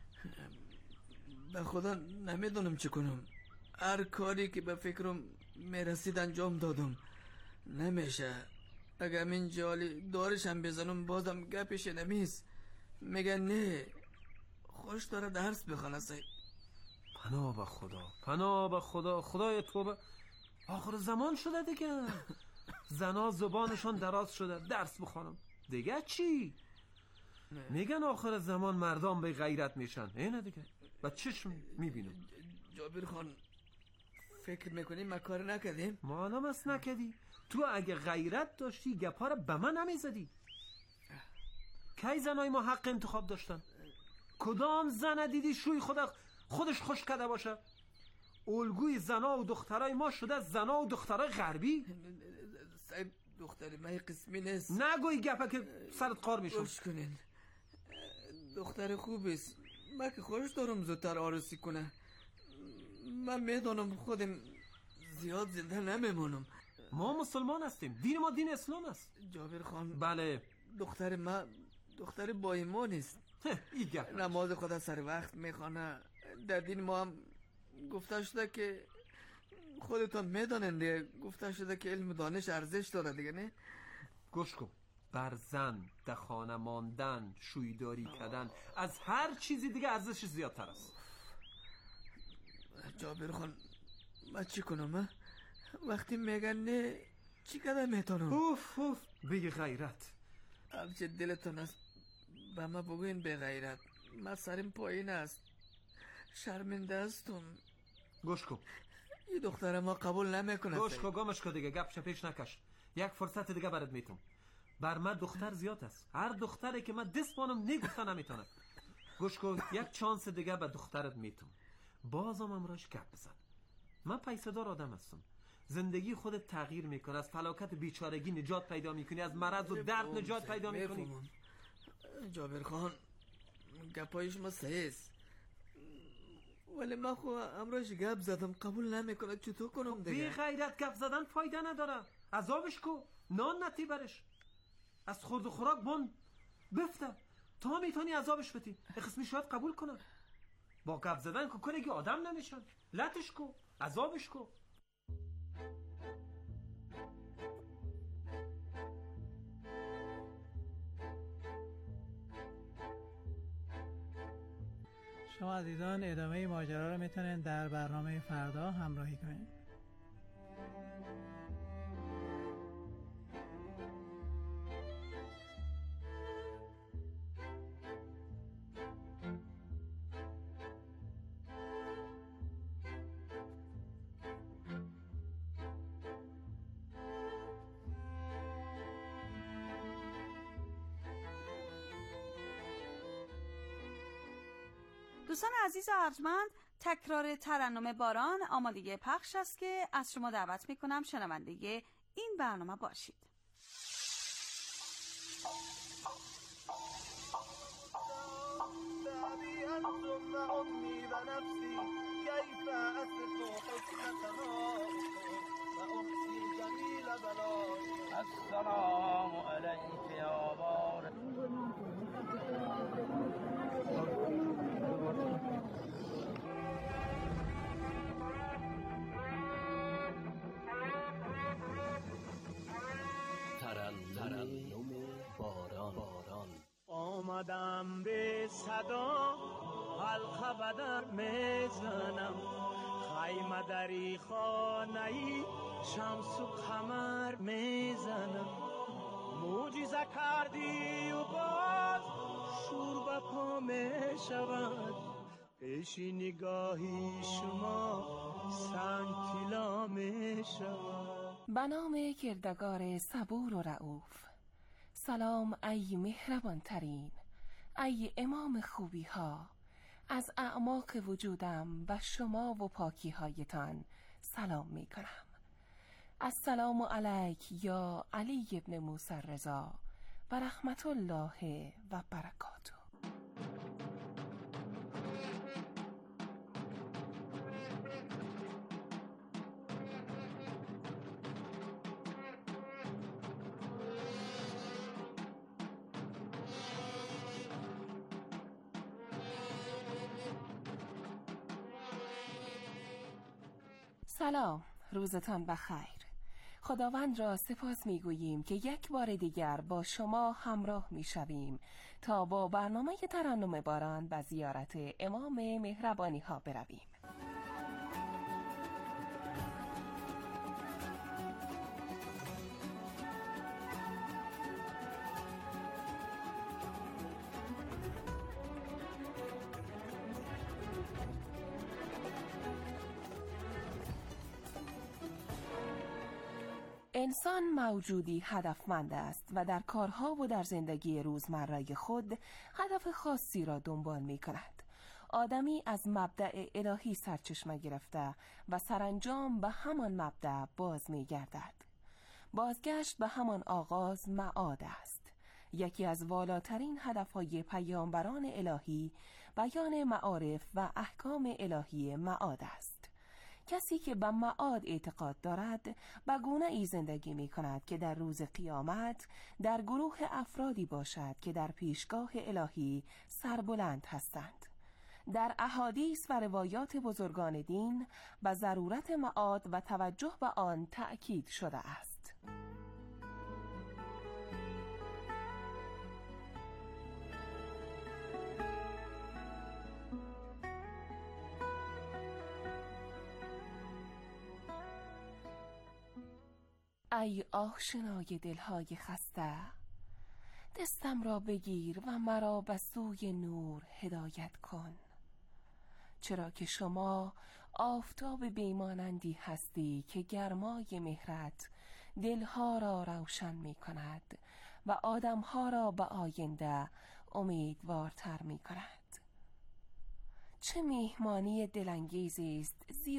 به خدا نمیدونم چی کنم. هر کاری که به فکرم میرسید انجام دادم، نمیشه. اگر من جالی دارشم بزنم بازم گپش نمیست. میگه نه، خوش داره درس بخونه صاحب. پناه به خدا، پناه به خدا. خدای توبه، آخر زمان شده دیگه. زنا زبانشان دراز شده، درس بخونم دیگه چی؟ میگن آخر زمان مردم به غیرت میشن، اینه دیگه. و چشم میبینم. جابر خان، فکر میکنی ما کار نکردیم؟ معلوم است نکردی. تو اگه غیرت داشتی گپا رو به من نمیزدی. کی زنای ما حق انتخاب داشتن؟ کدام زن دیدی شوی خدا خودش خوش کرده باشه؟ الگوی زنا و دخترای ما شده زنا و دخترای غربی. صاحب دختر من قسمی نیست. نگوی گپه که سرت قار میشم. خوش کنین، دختر خوبیست. من که خوش دارم زودتر عروسی کنه. من میدونم خودم زیاد زنده نمیمونم. ما مسلمان هستیم، دین ما دین اسلام است. جابر خان، بله. دختر ما دختر با ایمان است. نماز خدا سر وقت میخوانه. در دین ما هم گفته شده که خودتون میدونن دیگه، گفته شده که علم دانش ارزش داره دیگه، نه؟ گوش کن، بر زن در خانه ماندن، شویداری کردن از هر چیزی دیگه ارزش زیادتر است. جابر خان من چی کنم؟ وقتی میگن نه چی کدام میتونم؟ اوف اوف بگی غیرت. همچه دلتون است به ما بگوین به غیرت. من سرم پایین است، شرمنده استم. گوش کن، این دختر ما قبول نمیکنه. گوش کن گمش کن دیگه، گپ شپش نکش. یک فرصت دیگه برات میتونم. بر من دختر زیاد است، هر دختری که من دست بانم نگفته نمیتونه. گوش کن، یک چانس دیگه به دخترت میتونم. بازم امراش گپ بزن. من پیسه‌دار آدم هستم، زندگی خودت تغییر میکنه، از فلاکت بیچارگی نجات پیدا میکنی، از مرض و درد نجات پیدا میکنی. جابر خان گپای شما صحیح است، ولی من خو امروز گپ زدم قبول نمیکنه. چطور کنم دیگه؟ بی غیرت گپ زدن فایده نداره. عذابش کو، نان نتی برش، از خورد و خوراک بون بفته تا میتونی عذابش بتی. اخصمی شاید قبول کنه. با گپ زدن که کنگی آدم نمیشن. لطش کو، عذابش کو. شما عزیزان ادامه ماجرا رو میتونن در برنامه فردا همراهی کنید. دوستان عزیز و ارجمند، تکرار ترنم باران آماده پخش است که از شما دعوت میکنم شنونده این برنامه باشید. السلام علیک یا بار ترنم باران. باران آمدم به صدا حلقه بدر میزنم، خیمه دری خانه شمس و قمر میزنم. معجزه کردی و باز شور به پا میشود، پیش نگاهی شما سنگ طلا میشود. به نام کردگار صبور و رؤوف. سلام ای مهربان ترین، ای امام خوبی ها. از اعماق وجودم به شما و پاکی هایتان سلام می کنم. السلام علیک یا علی ابن موسی رضا و رحمت الله و برکاته. سلام، روزتان بخیر. خداوند را سپاس میگوییم که یک بار دیگر با شما همراه میشویم تا با برنامه ترنم باران به زیارت امام مهربانی ها برویم. انسان موجودی هدفمند است و در کارها و در زندگی روزمره خود هدف خاصی را دنبال می کند. آدمی از مبدأ الهی سرچشمه گرفته و سرانجام به همان مبدأ باز می گردد. بازگشت به همان آغاز معاد است. یکی از والاترین هدفهای پیامبران الهی بیان معارف و احکام الهی معاد است. کسی که به معاد اعتقاد دارد به گونه ای زندگی می کند که در روز قیامت در گروه افرادی باشد که در پیشگاه الهی سربلند هستند. در احادیث و روایات بزرگان دین به ضرورت معاد و توجه به آن تأکید شده است. ای آشنای دلهای خسته، دستم را بگیر و مرا به سوی نور هدایت کن، چرا که شما آفتاب بیمانندی هستی که گرمای مهرت دلها را روشن می کند و آدمها را به آینده امیدوارتر می کند. چه میهمانی دلانگیزی است